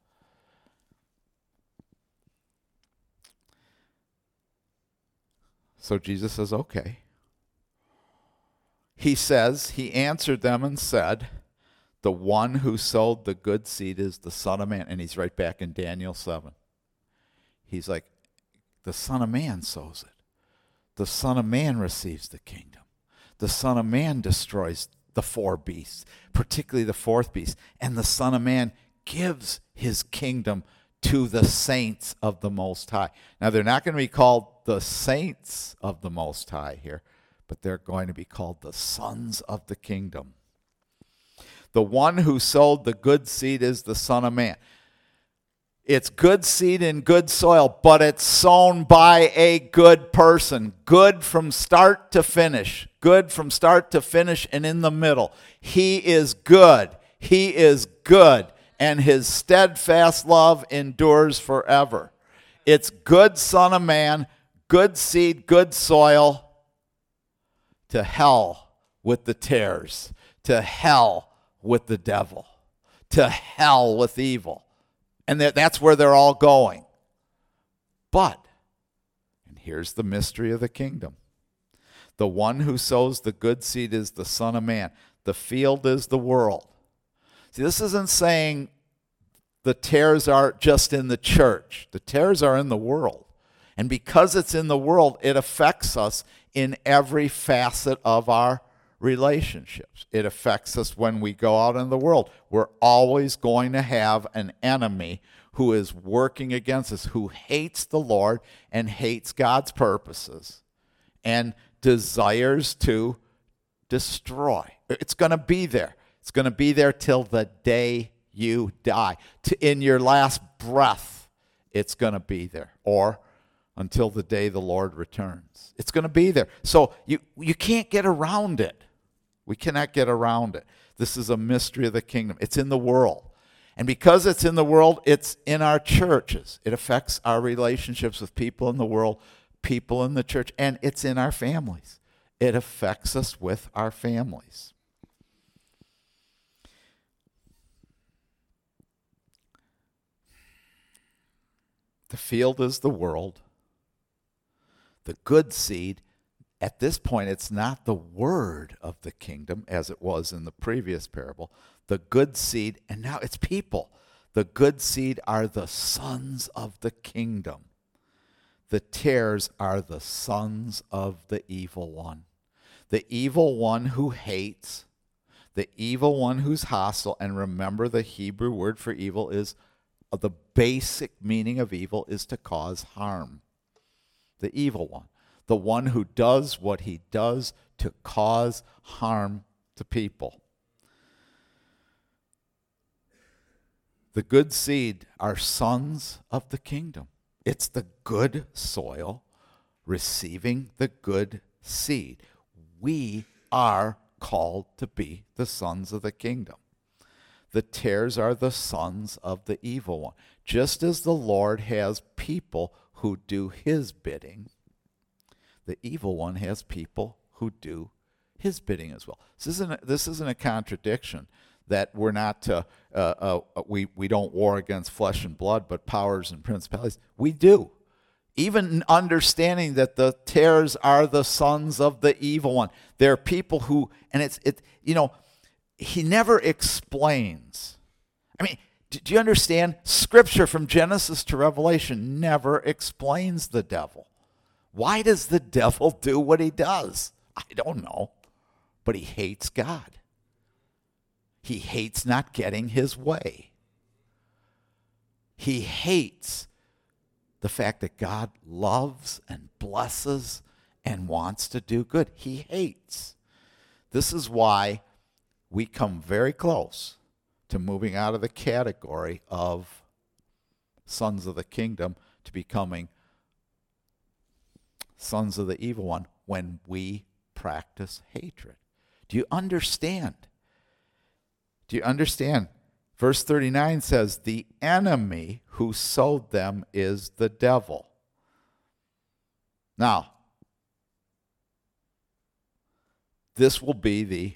So Jesus says, okay. He says, he answered them and said, the one who sowed the good seed is the Son of Man. And he's right back in Daniel seven. He's like, the Son of Man sows it. the Son of Man receives the kingdom. The Son of Man destroys the four beasts, particularly the fourth beast. And the Son of Man gives his kingdom to the saints of the Most High. Now, they're not going to be called the saints of the Most High here, but they're going to be called the sons of the kingdom. The one who sowed the good seed is the Son of Man. It's good seed in good soil, but it's sown by a good person. Good from start to finish. Good from start to finish and in the middle. He is good. He is good. And his steadfast love endures forever. It's good Son of Man, good seed, good soil. To hell with the tares. To hell with the devil. To hell with evil. And that's where they're all going. But, and here's the mystery of the kingdom. The one who sows the good seed is the Son of Man. The field is the world. See, this isn't saying the tares are just in the church. The tares are in the world. And because it's in the world, it affects us in every facet of our relationships. It affects us when we go out in the world. We're always going to have an enemy who is working against us, who hates the Lord and hates God's purposes and desires to destroy. It's going to be there. It's going to be there till the day you die. To, in your last breath, it's going to be there. Or until the day the Lord returns. It's going to be there. So you, you can't get around it. We cannot get around it. This is a mystery of the kingdom. It's in the world. And because it's in the world, it's in our churches. It affects our relationships with people in the world, people in the church, and it's in our families. It affects us with our families. The field is the world. The good seed, at this point, it's not the word of the kingdom as it was in the previous parable. The good seed, and now it's people. The good seed are the sons of the kingdom. The tares are the sons of the evil one. The evil one who hates, the evil one who's hostile. And remember, the Hebrew word for evil is, the basic meaning of evil is to cause harm. The evil one. The one who does what he does to cause harm to people. The good seed are sons of the kingdom. It's the good soil receiving the good seed. We are called to be the sons of the kingdom. The tares are the sons of the evil one. Just as the Lord has people who do his bidding, the evil one has people who do his bidding as well. This isn't a, this isn't a contradiction that we're not to, uh, uh, we, we don't war against flesh and blood, but powers and principalities. We do. Even understanding that the tares are the sons of the evil one. They're people who, and it's, it, you know, he never explains. I mean, do you understand? Scripture from Genesis to Revelation never explains the devil. Why does the devil do what he does? I don't know. But he hates God. He hates not getting his way. He hates the fact that God loves and blesses and wants to do good. He hates. This is why we come very close to moving out of the category of sons of the kingdom to becoming sons of the evil one when we practice hatred. Do you understand? Do you understand? Verse thirty-nine says, the enemy who sowed them is the devil. Now, this will be the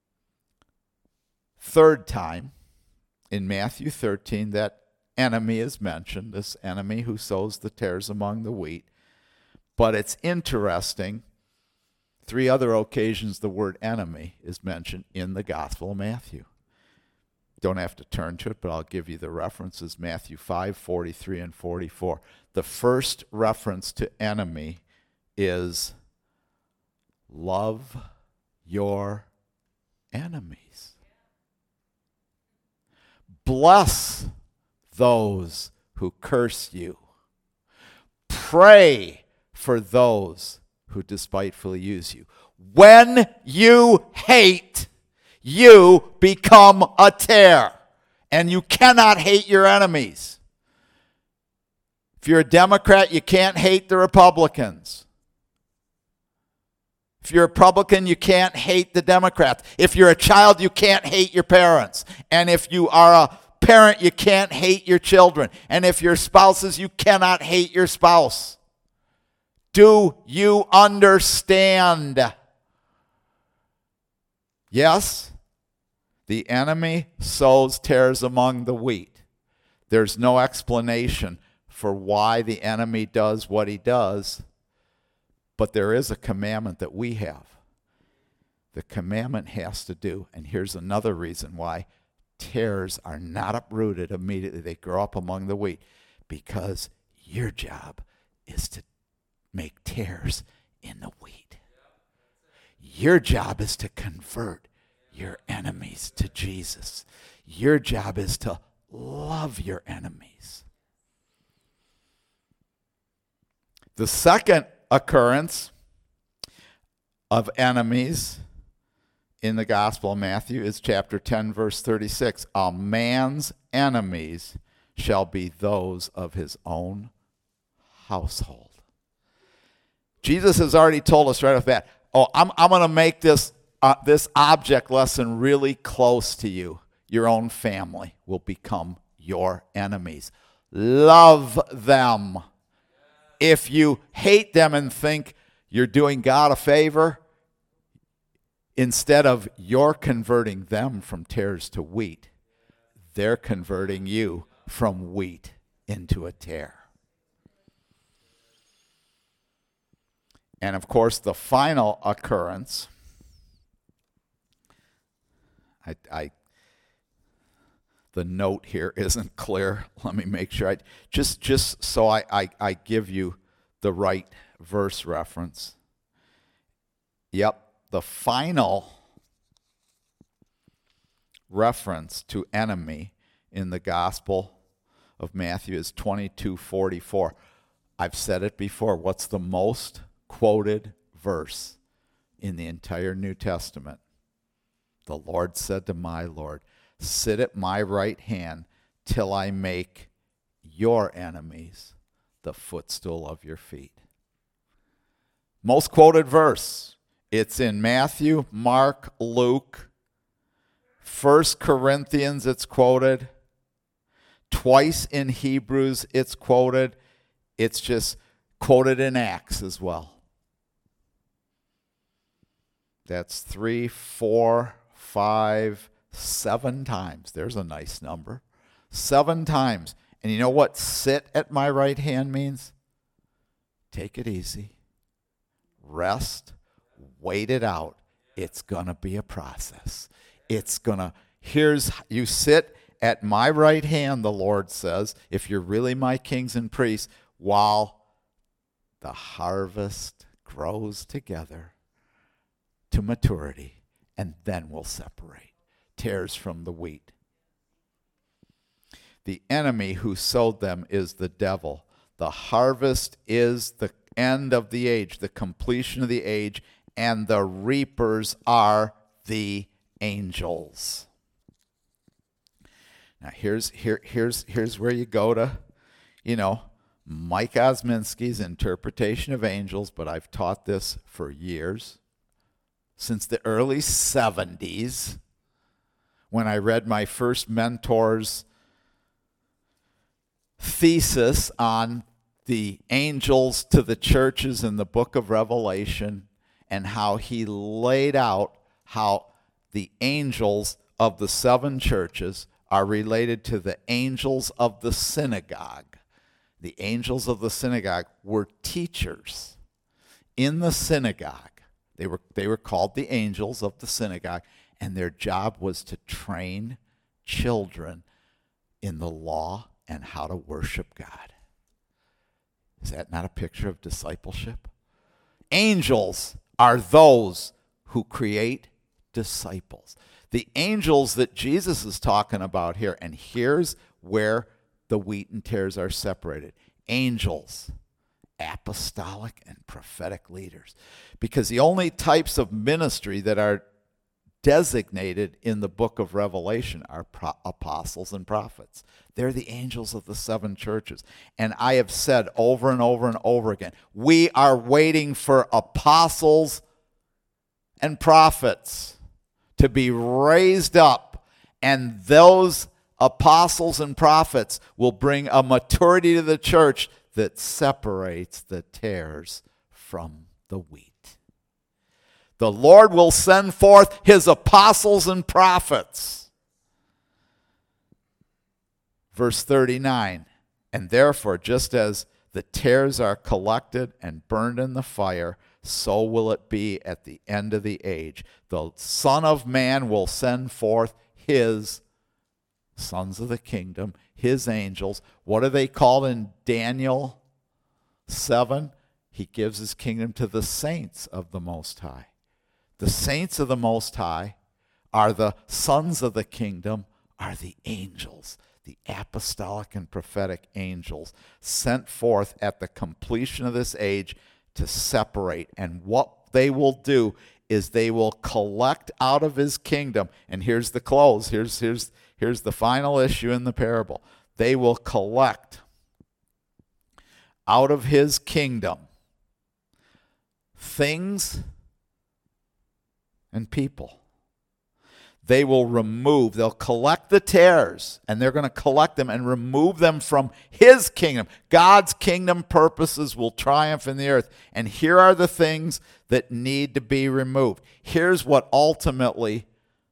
third time in Matthew thirteen that enemy is mentioned, this enemy who sows the tares among the wheat. But it's interesting, three other occasions the word enemy is mentioned in the Gospel of Matthew. Don't have to turn to it, but I'll give you the references. Matthew five, forty-three and forty-four. The first reference to enemy is love your enemies. Bless those who curse you. Pray for those who despitefully use you. When you hate, you become a tare, and you cannot hate your enemies. If you're a Democrat, you can't hate the Republicans. If you're a Republican, you can't hate the Democrats. If you're a child, you can't hate your parents. And if you are a parent, you can't hate your children. And if you're spouses, you cannot hate your spouse. Do you understand? Yes, the enemy sows tares among the wheat. There's no explanation for why the enemy does what he does, but there is a commandment that we have. The commandment has to do, and here's another reason why tares are not uprooted immediately. They grow up among the wheat, because your job is to make tares in the wheat. Your job is to convert your enemies to Jesus. Your job is to love your enemies. The second occurrence of enemies in the Gospel of Matthew is chapter ten, verse thirty-six. A man's enemies shall be those of his own household. Jesus has already told us right off the bat, oh, I'm, I'm going to make this, uh, this object lesson really close to you. Your own family will become your enemies. Love them. If you hate them and think you're doing God a favor, instead of you're converting them from tares to wheat, they're converting you from wheat into a tare. And of course, the final occurrence, I, I, the note here isn't clear. Let me make sure. I, just, just so I, I, I give you the right verse reference. Yep, the final reference to enemy in the Gospel of Matthew is twenty-two forty-four. I've said it before. What's the most quoted verse in the entire New Testament? The Lord said to my Lord, sit at my right hand till I make your enemies the footstool of your feet. Most quoted verse. It's in Matthew, Mark, Luke, First Corinthians it's quoted. Twice in Hebrews it's quoted. It's just quoted in Acts as well. That's three, four, five, seven times. There's a nice number. Seven times. And you know what sit at my right hand means? Take it easy. Rest. Wait it out. It's going to be a process. It's going to, here's, you sit at my right hand, the Lord says, if you're really my kings and priests, while the harvest grows together to maturity, and then we'll separate tares from the wheat. The enemy who sowed them is the devil. The harvest is the end of the age, the completion of the age, and the reapers are the angels. Now here's here here's here's where you go to, you know, Mike Osminski's interpretation of angels, but I've taught this for years. Since the early seventies, when I read my first mentor's thesis on the angels to the churches in the book of Revelation, and how he laid out how the angels of the seven churches are related to the angels of the synagogue. The angels of the synagogue were teachers in the synagogue. They were, they were called the angels of the synagogue, and their job was to train children in the law and how to worship God. Is that not a picture of discipleship? Angels are those who create disciples. The angels that Jesus is talking about here, and here's where the wheat and tares are separated. Angels, apostolic and prophetic leaders. Because the only types of ministry that are designated in the book of Revelation are pro- apostles and prophets. They're the angels of the seven churches. And I have said over and over and over again, we are waiting for apostles and prophets to be raised up, and those apostles and prophets will bring a maturity to the church that separates the tares from the wheat. The Lord will send forth his apostles and prophets. Verse thirty-nine, and therefore, just as the tares are collected and burned in the fire, so will it be at the end of the age. The Son of Man will send forth his sons of the kingdom, his angels. What are they called in Daniel seven? He gives his kingdom to the saints of the Most High. The saints of the Most High are the sons of the kingdom, are the angels, the apostolic and prophetic angels sent forth at the completion of this age to separate. And what they will do is they will collect out of his kingdom. And here's the close. Here's, here's, here's the final issue in the parable. They will collect out of his kingdom things and people. They will remove, they'll collect the tares, and they're going to collect them and remove them from his kingdom. God's kingdom purposes will triumph in the earth. And here are the things that need to be removed. Here's what ultimately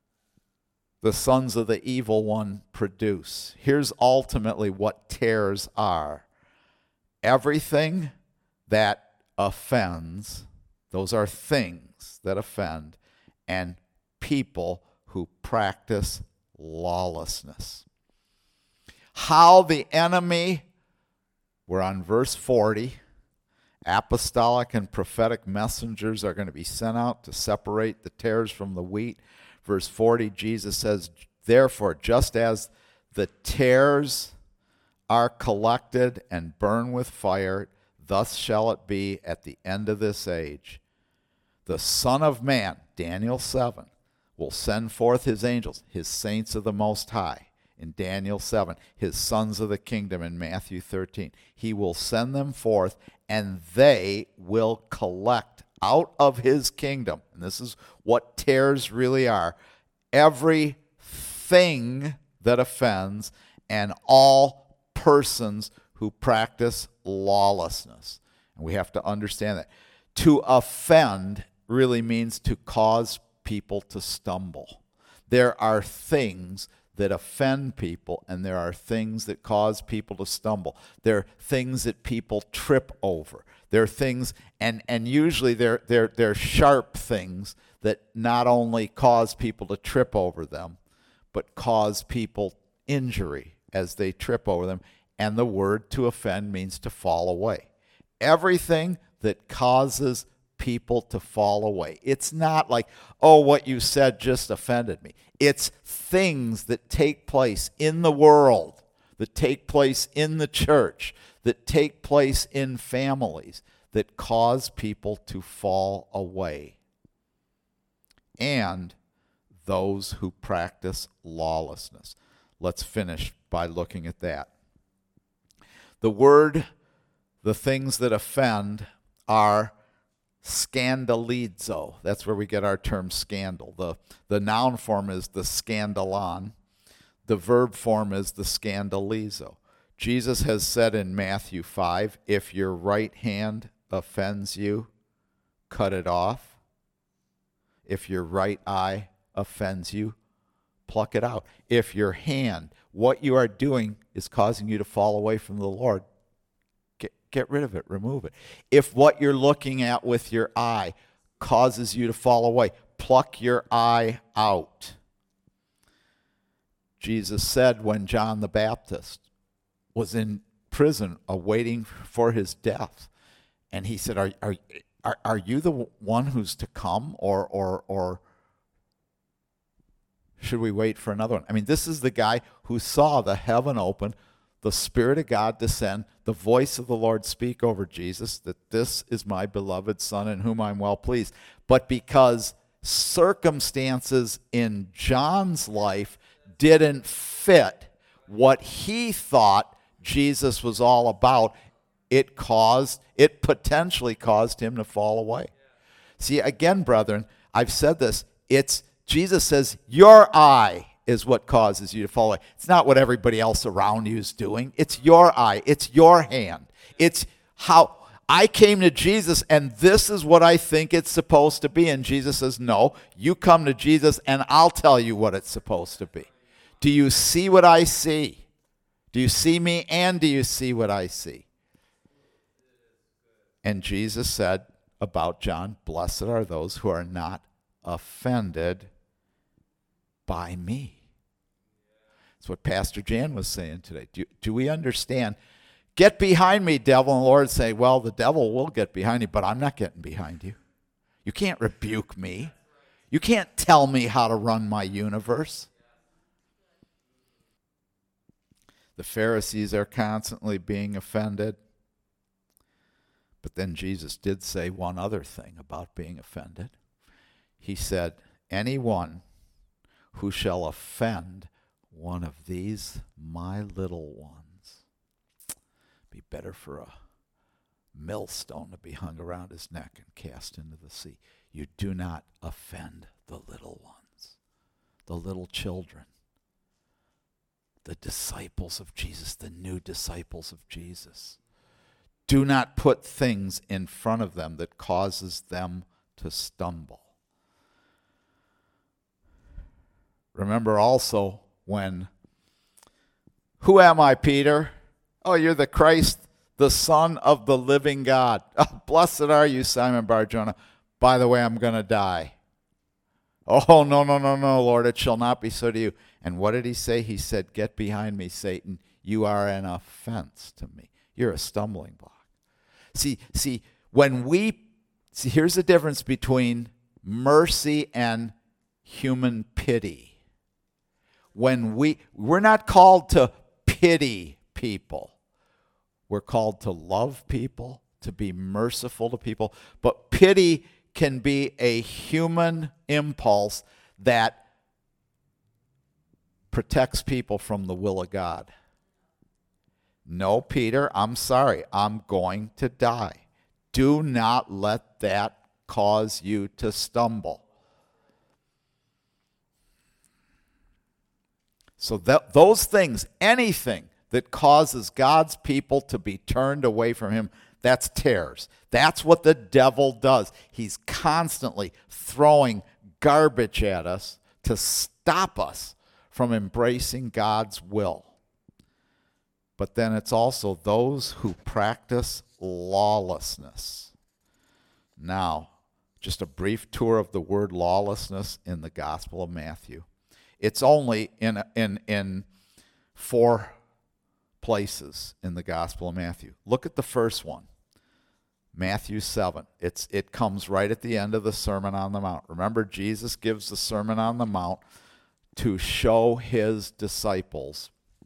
the sons of the evil one produce. Here's ultimately what tares are. Everything that offends, those are things that offend, and people who practice lawlessness. How the enemy, we're on verse forty, apostolic and prophetic messengers are going to be sent out to separate the tares from the wheat. Verse forty, Jesus says, therefore, just as the tares are collected and burned with fire, thus shall it be at the end of this age. The Son of Man, Daniel seven, will send forth his angels, his saints of the Most High, in Daniel seven, his sons of the kingdom in Matthew thirteen. He will send them forth, and they will collect out of his kingdom, and this is what tares really are, everything that offends and all persons who practice lawlessness. And we have to understand that. To offend really means to cause people to stumble. There are things that offend people, and there are things that cause people to stumble. There are things that people trip over. There are things, and, and usually they're, they're, they're sharp things that not only cause people to trip over them, but cause people injury as they trip over them. And the word to offend means to fall away. Everything that causes people to fall away. It's not like, oh, what you said just offended me. It's things that take place in the world, that take place in the church, that take place in families, that cause people to fall away. And those who practice lawlessness. Let's finish by looking at that. The word, the things that offend are scandalizo. That's where we get our term scandal. The, the noun form is the scandalon. The verb form is the scandalizo. Jesus has said in Matthew five, if your right hand offends you, cut it off. If your right eye offends you, pluck it out. If your hand, what you are doing is causing you to fall away from the Lord, get, get rid of it, remove it. If what you're looking at with your eye causes you to fall away, pluck your eye out. Jesus said when John the Baptist was in prison awaiting for his death, and he said, are, are, are, are you the one who's to come, or or or should we wait for another one? I mean, this is the guy who saw the heaven open, the Spirit of God descend, the voice of the Lord speak over Jesus, that this is my beloved Son in whom I'm well pleased. But because circumstances in John's life didn't fit what he thought Jesus was all about, it caused, it potentially caused him to fall away. See, again, brethren, I've said this, it's, Jesus says, your eye is what causes you to fall away. It's not what everybody else around you is doing. It's your eye. It's your hand. It's how I came to Jesus and this is what I think it's supposed to be. And Jesus says, no, you come to Jesus and I'll tell you what it's supposed to be. Do you see what I see? Do you see me and do you see what I see? And Jesus said about John, blessed are those who are not offended by me. That's what Pastor Jan was saying today. Do, do we understand? Get behind me, devil. And the Lord say, well, the devil will get behind you, but I'm not getting behind you. You can't rebuke me. You can't tell me how to run my universe. The Pharisees are constantly being offended. But then Jesus did say one other thing about being offended. He said, anyone who shall offend one of these my little ones, be better for a millstone to be hung around his neck and cast into the sea. You do not offend the little ones, the little children, the disciples of Jesus, the new disciples of Jesus. Do not put things in front of them that causes them to stumble. Remember also when, who am I, Peter? Oh, you're the Christ, the Son of the living God. Oh, blessed are you, Simon Bar-Jonah. By the way, I'm going to die. Oh, no, no, no, no, Lord, it shall not be so to you. And what did he say? He said, get behind me, Satan. You are an offense to me. You're a stumbling block. See, see, when we, see, here's the difference between mercy and human pity. When we, we're not called to pity people. We're called to love people, to be merciful to people. But pity can be a human impulse that protects people from the will of God. No, Peter, I'm sorry. I'm going to die. Do not let that cause you to stumble. So that, those things, anything that causes God's people to be turned away from him, that's tares. That's what the devil does. He's constantly throwing garbage at us to stop us from embracing God's will. But then it's also those who practice lawlessness. Now, just a brief tour of the word lawlessness in the Gospel of Matthew. It's only in in in four places in the Gospel of Matthew. Look at the first one, Matthew seven. It's it comes right at the end of the Sermon on the Mount. Remember, Jesus gives the Sermon on the Mount to show his disciples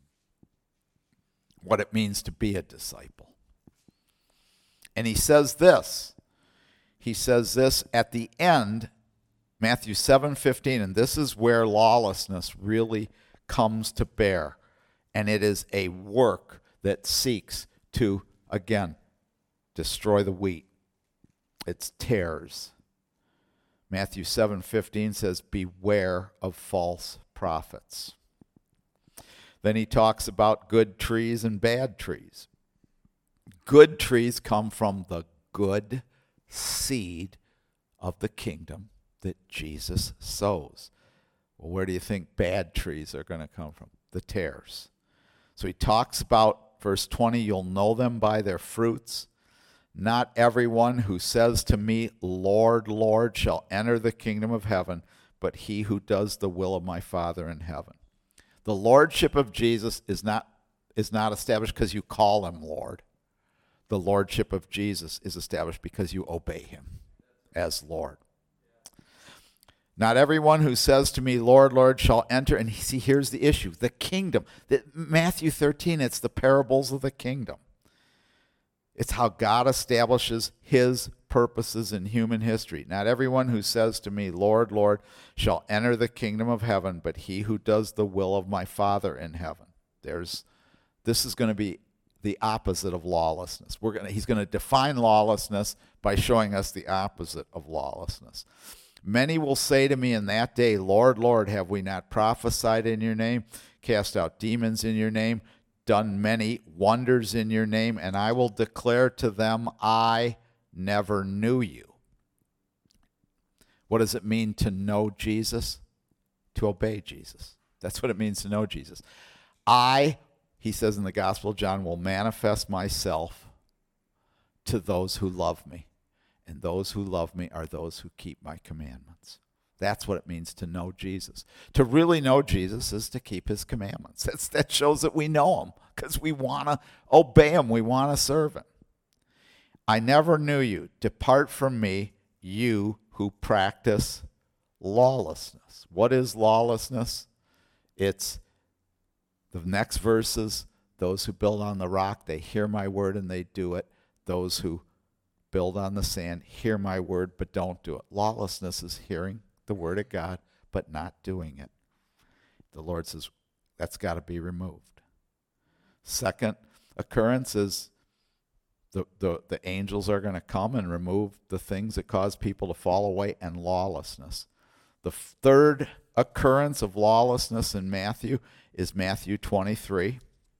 what it means to be a disciple. And he says this. He says this at the end, Matthew seven fifteen, and this is where lawlessness really comes to bear. And it is a work that seeks to, again, destroy the wheat. It's tares. Matthew seven fifteen says, beware of false prophets. Then he talks about good trees and bad trees. Good trees come from the good seed of the kingdom that Jesus sows. Well, where do you think bad trees are going to come from? The tares. So he talks about, verse twenty, you'll know them by their fruits. Not everyone who says to me, Lord, Lord, shall enter the kingdom of heaven, but he who does the will of my Father in heaven. The lordship of Jesus is not, is not established because you call him Lord. The lordship of Jesus is established because you obey him as Lord. Not everyone who says to me, Lord, Lord, shall enter. And see, here's the issue. The kingdom. The, Matthew thirteen, it's the parables of the kingdom. It's how God establishes his purposes in human history. Not everyone who says to me, Lord, Lord, shall enter the kingdom of heaven, but he who does the will of my Father in heaven. There's, this is going to be the opposite of lawlessness. We're going to, he's going to define lawlessness by showing us the opposite of lawlessness. Many will say to me in that day, Lord, Lord, have we not prophesied in your name, cast out demons in your name, done many wonders in your name? And I will declare to them, I never knew you. What does it mean to know Jesus? To obey Jesus. That's what it means to know Jesus. I, he says in the Gospel of John, will manifest myself to those who love me. And those who love me are those who keep my commandments. That's what it means to know Jesus. To really know Jesus is to keep his commandments. That's, that shows that we know him because we want to obey him. We want to serve him. I never knew you. Depart from me, you who practice lawlessness. What is lawlessness? It's the next verses. Those who build on the rock, they hear my word and they do it. Those who build on the sand, hear my word, but don't do it. Lawlessness is hearing the word of God, but not doing it. The Lord says that's got to be removed. Second occurrence is the, the, the angels are going to come and remove the things that cause people to fall away and lawlessness. The third occurrence of lawlessness in Matthew is Matthew twenty-three.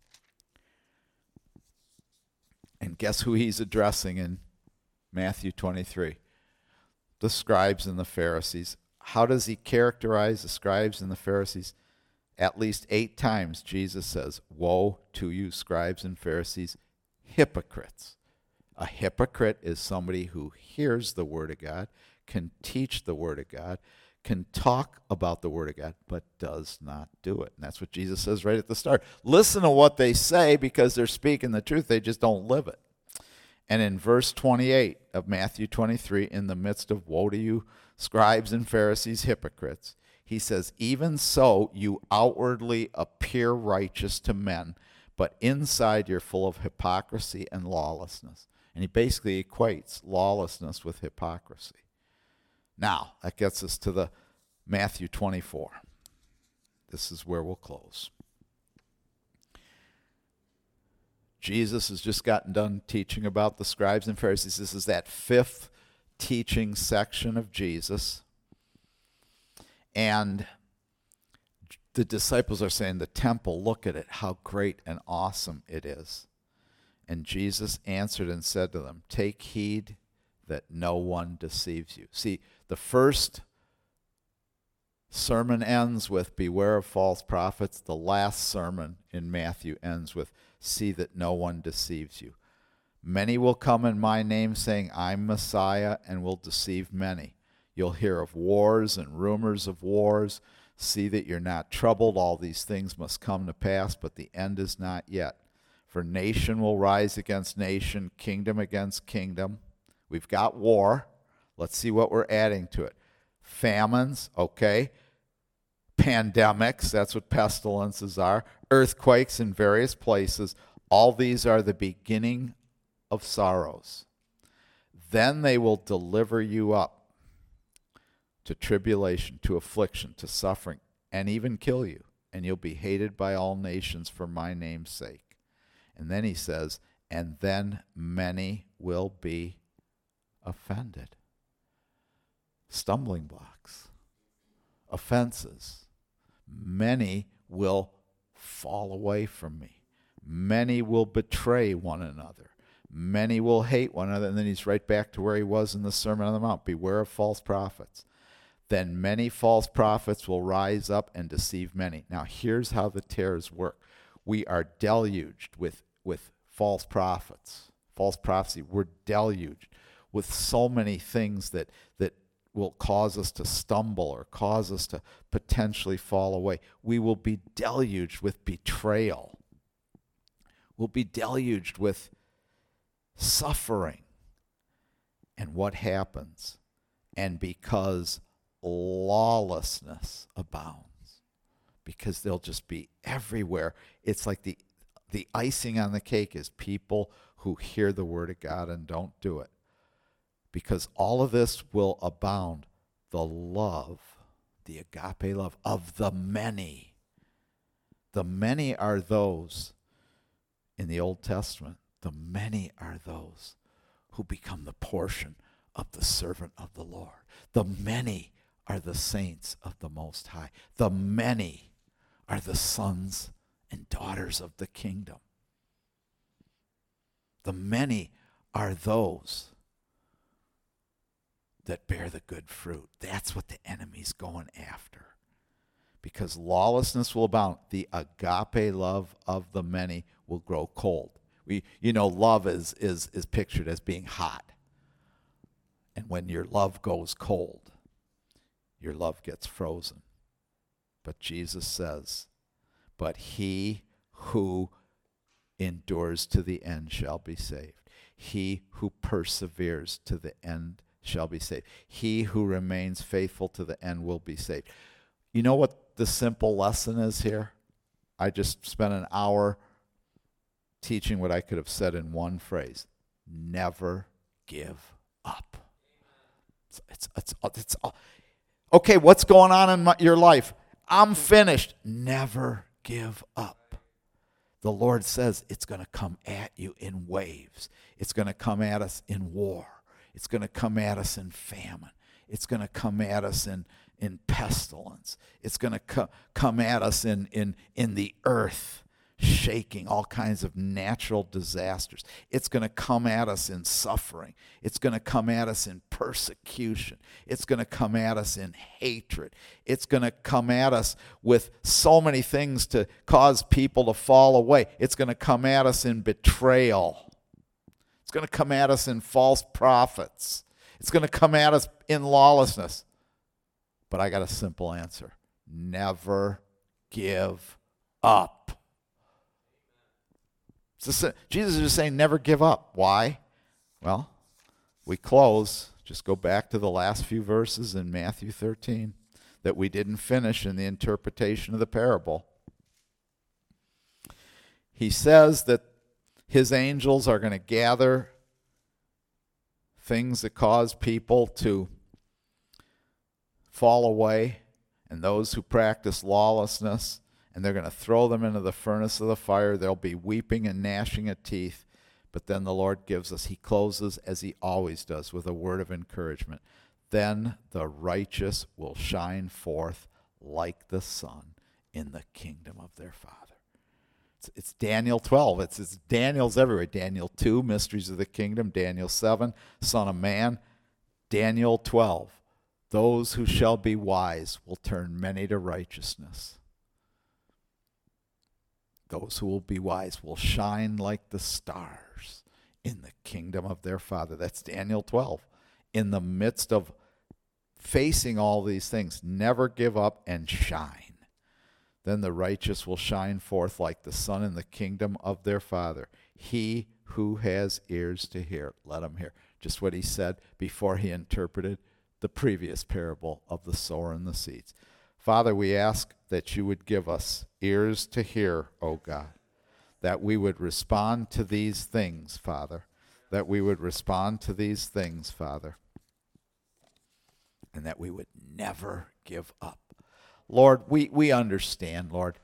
And guess who he's addressing in Matthew twenty-three? The scribes and the Pharisees. How does he characterize the scribes and the Pharisees? At least eight times Jesus says, woe to you, scribes and Pharisees, hypocrites. A hypocrite is somebody who hears the word of God, can teach the word of God, can talk about the word of God, but does not do it. And that's what Jesus says right at the start. Listen to what they say because they're speaking the truth. They just don't live it. And in verse twenty-eight of Matthew twenty-three, in the midst of woe to you, scribes and Pharisees, hypocrites, he says, even so you outwardly appear righteous to men, but inside you're full of hypocrisy and lawlessness. And he basically equates lawlessness with hypocrisy. Now, that gets us to the Matthew twenty-four. This is where we'll close. Jesus has just gotten done teaching about the scribes and Pharisees. This is that fifth teaching section of Jesus. And the disciples are saying, the temple, look at it, how great and awesome it is. And Jesus answered and said to them, take heed that no one deceives you. See, the first sermon ends with beware of false prophets. The last sermon in Matthew ends with see that no one deceives you. Many will come in my name saying, I'm Messiah, and will deceive many. You'll hear of wars and rumors of wars. See that you're not troubled. All these things must come to pass, but the end is not yet. For nation will rise against nation, kingdom against kingdom. We've got war. Let's see what we're adding to it. Famines, okay. Pandemics, that's what pestilences are. Earthquakes in various places. All these are the beginning of sorrows. Then they will deliver you up to tribulation, to affliction, to suffering, and even kill you. And you'll be hated by all nations for my name's sake. And then he says, and then many will be offended. Stumbling blocks, offenses. Many will fall away from me. Many will betray one another. Many will hate one another. And then he's right back to where he was in the Sermon on the Mount. Beware of false prophets. Then many false prophets will rise up and deceive many. Now here's how the tares work. We are deluged with, with false prophets, false prophecy. We're deluged with so many things that, that will cause us to stumble or cause us to potentially fall away. We will be deluged with betrayal. We'll be deluged with suffering. And what happens? And because lawlessness abounds, because they'll just be everywhere. It's like the the icing on the cake is people who hear the word of God and don't do it. Because all of this will abound. The love, the agape love of the many. The many are those in the Old Testament. The many are those who become the portion of the servant of the Lord. The many are the saints of the Most High. The many are the sons and daughters of the kingdom. The many are those that bear the good fruit. That's what the enemy's going after. Because lawlessness will abound. The agape love of the many will grow cold. We, you know, love is, is, is pictured as being hot. And when your love goes cold, your love gets frozen. But Jesus says, but he who endures to the end shall be saved. He who perseveres to the end shall be saved. He who remains faithful to the end will be saved. You know what the simple lesson is here? I just spent an hour teaching what I could have said in one phrase. Never give up. It's, it's, it's, it's, it's okay, what's going on in my, your life? I'm finished. Never give up. The Lord says it's going to come at you in waves. It's going to come at us in war. It's going to come at us in famine. It's going to come at us in, in pestilence. It's going to co- come at us in, in, in the earth, shaking, all kinds of natural disasters. It's going to come at us in suffering. It's going to come at us in persecution. It's going to come at us in hatred. It's going to come at us with so many things to cause people to fall away. It's going to come at us in betrayal. It's going to come at us in false prophets. It's going to come at us in lawlessness. But I got a simple answer. Never give up. Just, Jesus is just saying never give up. Why? Well, we close. Just go back to the last few verses in Matthew thirteen that we didn't finish in the interpretation of the parable. He says that his angels are going to gather things that cause people to fall away and those who practice lawlessness, and they're going to throw them into the furnace of the fire. There'll be weeping and gnashing of teeth. But then the Lord gives us, he closes as he always does with a word of encouragement. Then the righteous will shine forth like the sun in the kingdom of their Father. It's, it's Daniel twelve. It's, it's Daniel's everywhere. Daniel two, mysteries of the kingdom. Daniel seven, Son of Man. Daniel twelve, those who shall be wise will turn many to righteousness. Those who will be wise will shine like the stars in the kingdom of their Father. That's Daniel twelve. In the midst of facing all these things, never give up and shine. Then the righteous will shine forth like the sun in the kingdom of their Father. He who has ears to hear, let him hear. Just what he said before he interpreted the previous parable of the sower and the seeds. Father, we ask that you would give us ears to hear, O God, that we would respond to these things, Father, that we would respond to these things, Father, and that we would never give up. Lord, we, we understand, Lord,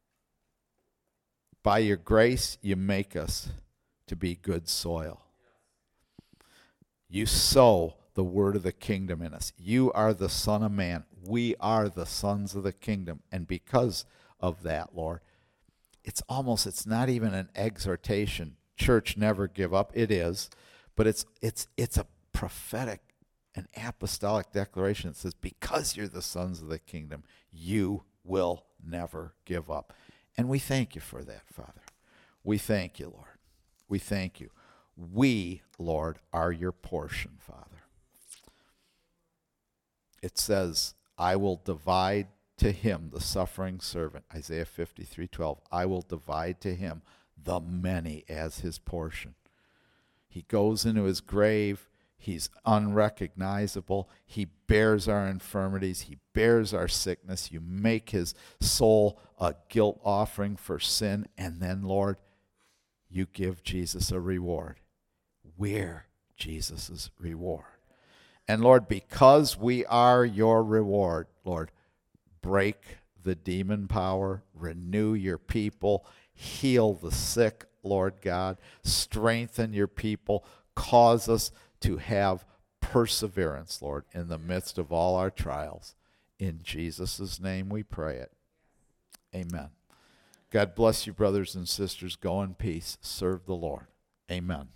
by your grace, you make us to be good soil. You sow the word of the kingdom in us. You are the Son of Man. We are the sons of the kingdom. And because of that, Lord, it's almost, it's not even an exhortation. Church, never give up. It is. But it's it's it's a prophetic, an apostolic declaration that says, because you're the sons of the kingdom, you will never give up. And we thank you for that, Father. We thank you, Lord. We thank you. We, Lord, are your portion, Father. It says, I will divide to him, the suffering servant, Isaiah fifty-three twelve. I will divide to him the many as his portion. He goes into his grave. He's unrecognizable. He bears our infirmities. He bears our sickness. You make his soul a guilt offering for sin. And then, Lord, you give Jesus a reward. We're Jesus' reward. And Lord, because we are your reward, Lord, break the demon power, renew your people, heal the sick, Lord God, strengthen your people, cause us to have perseverance, Lord, in the midst of all our trials. In Jesus' name we pray it. Amen. God bless you, brothers and sisters. Go in peace. Serve the Lord. Amen.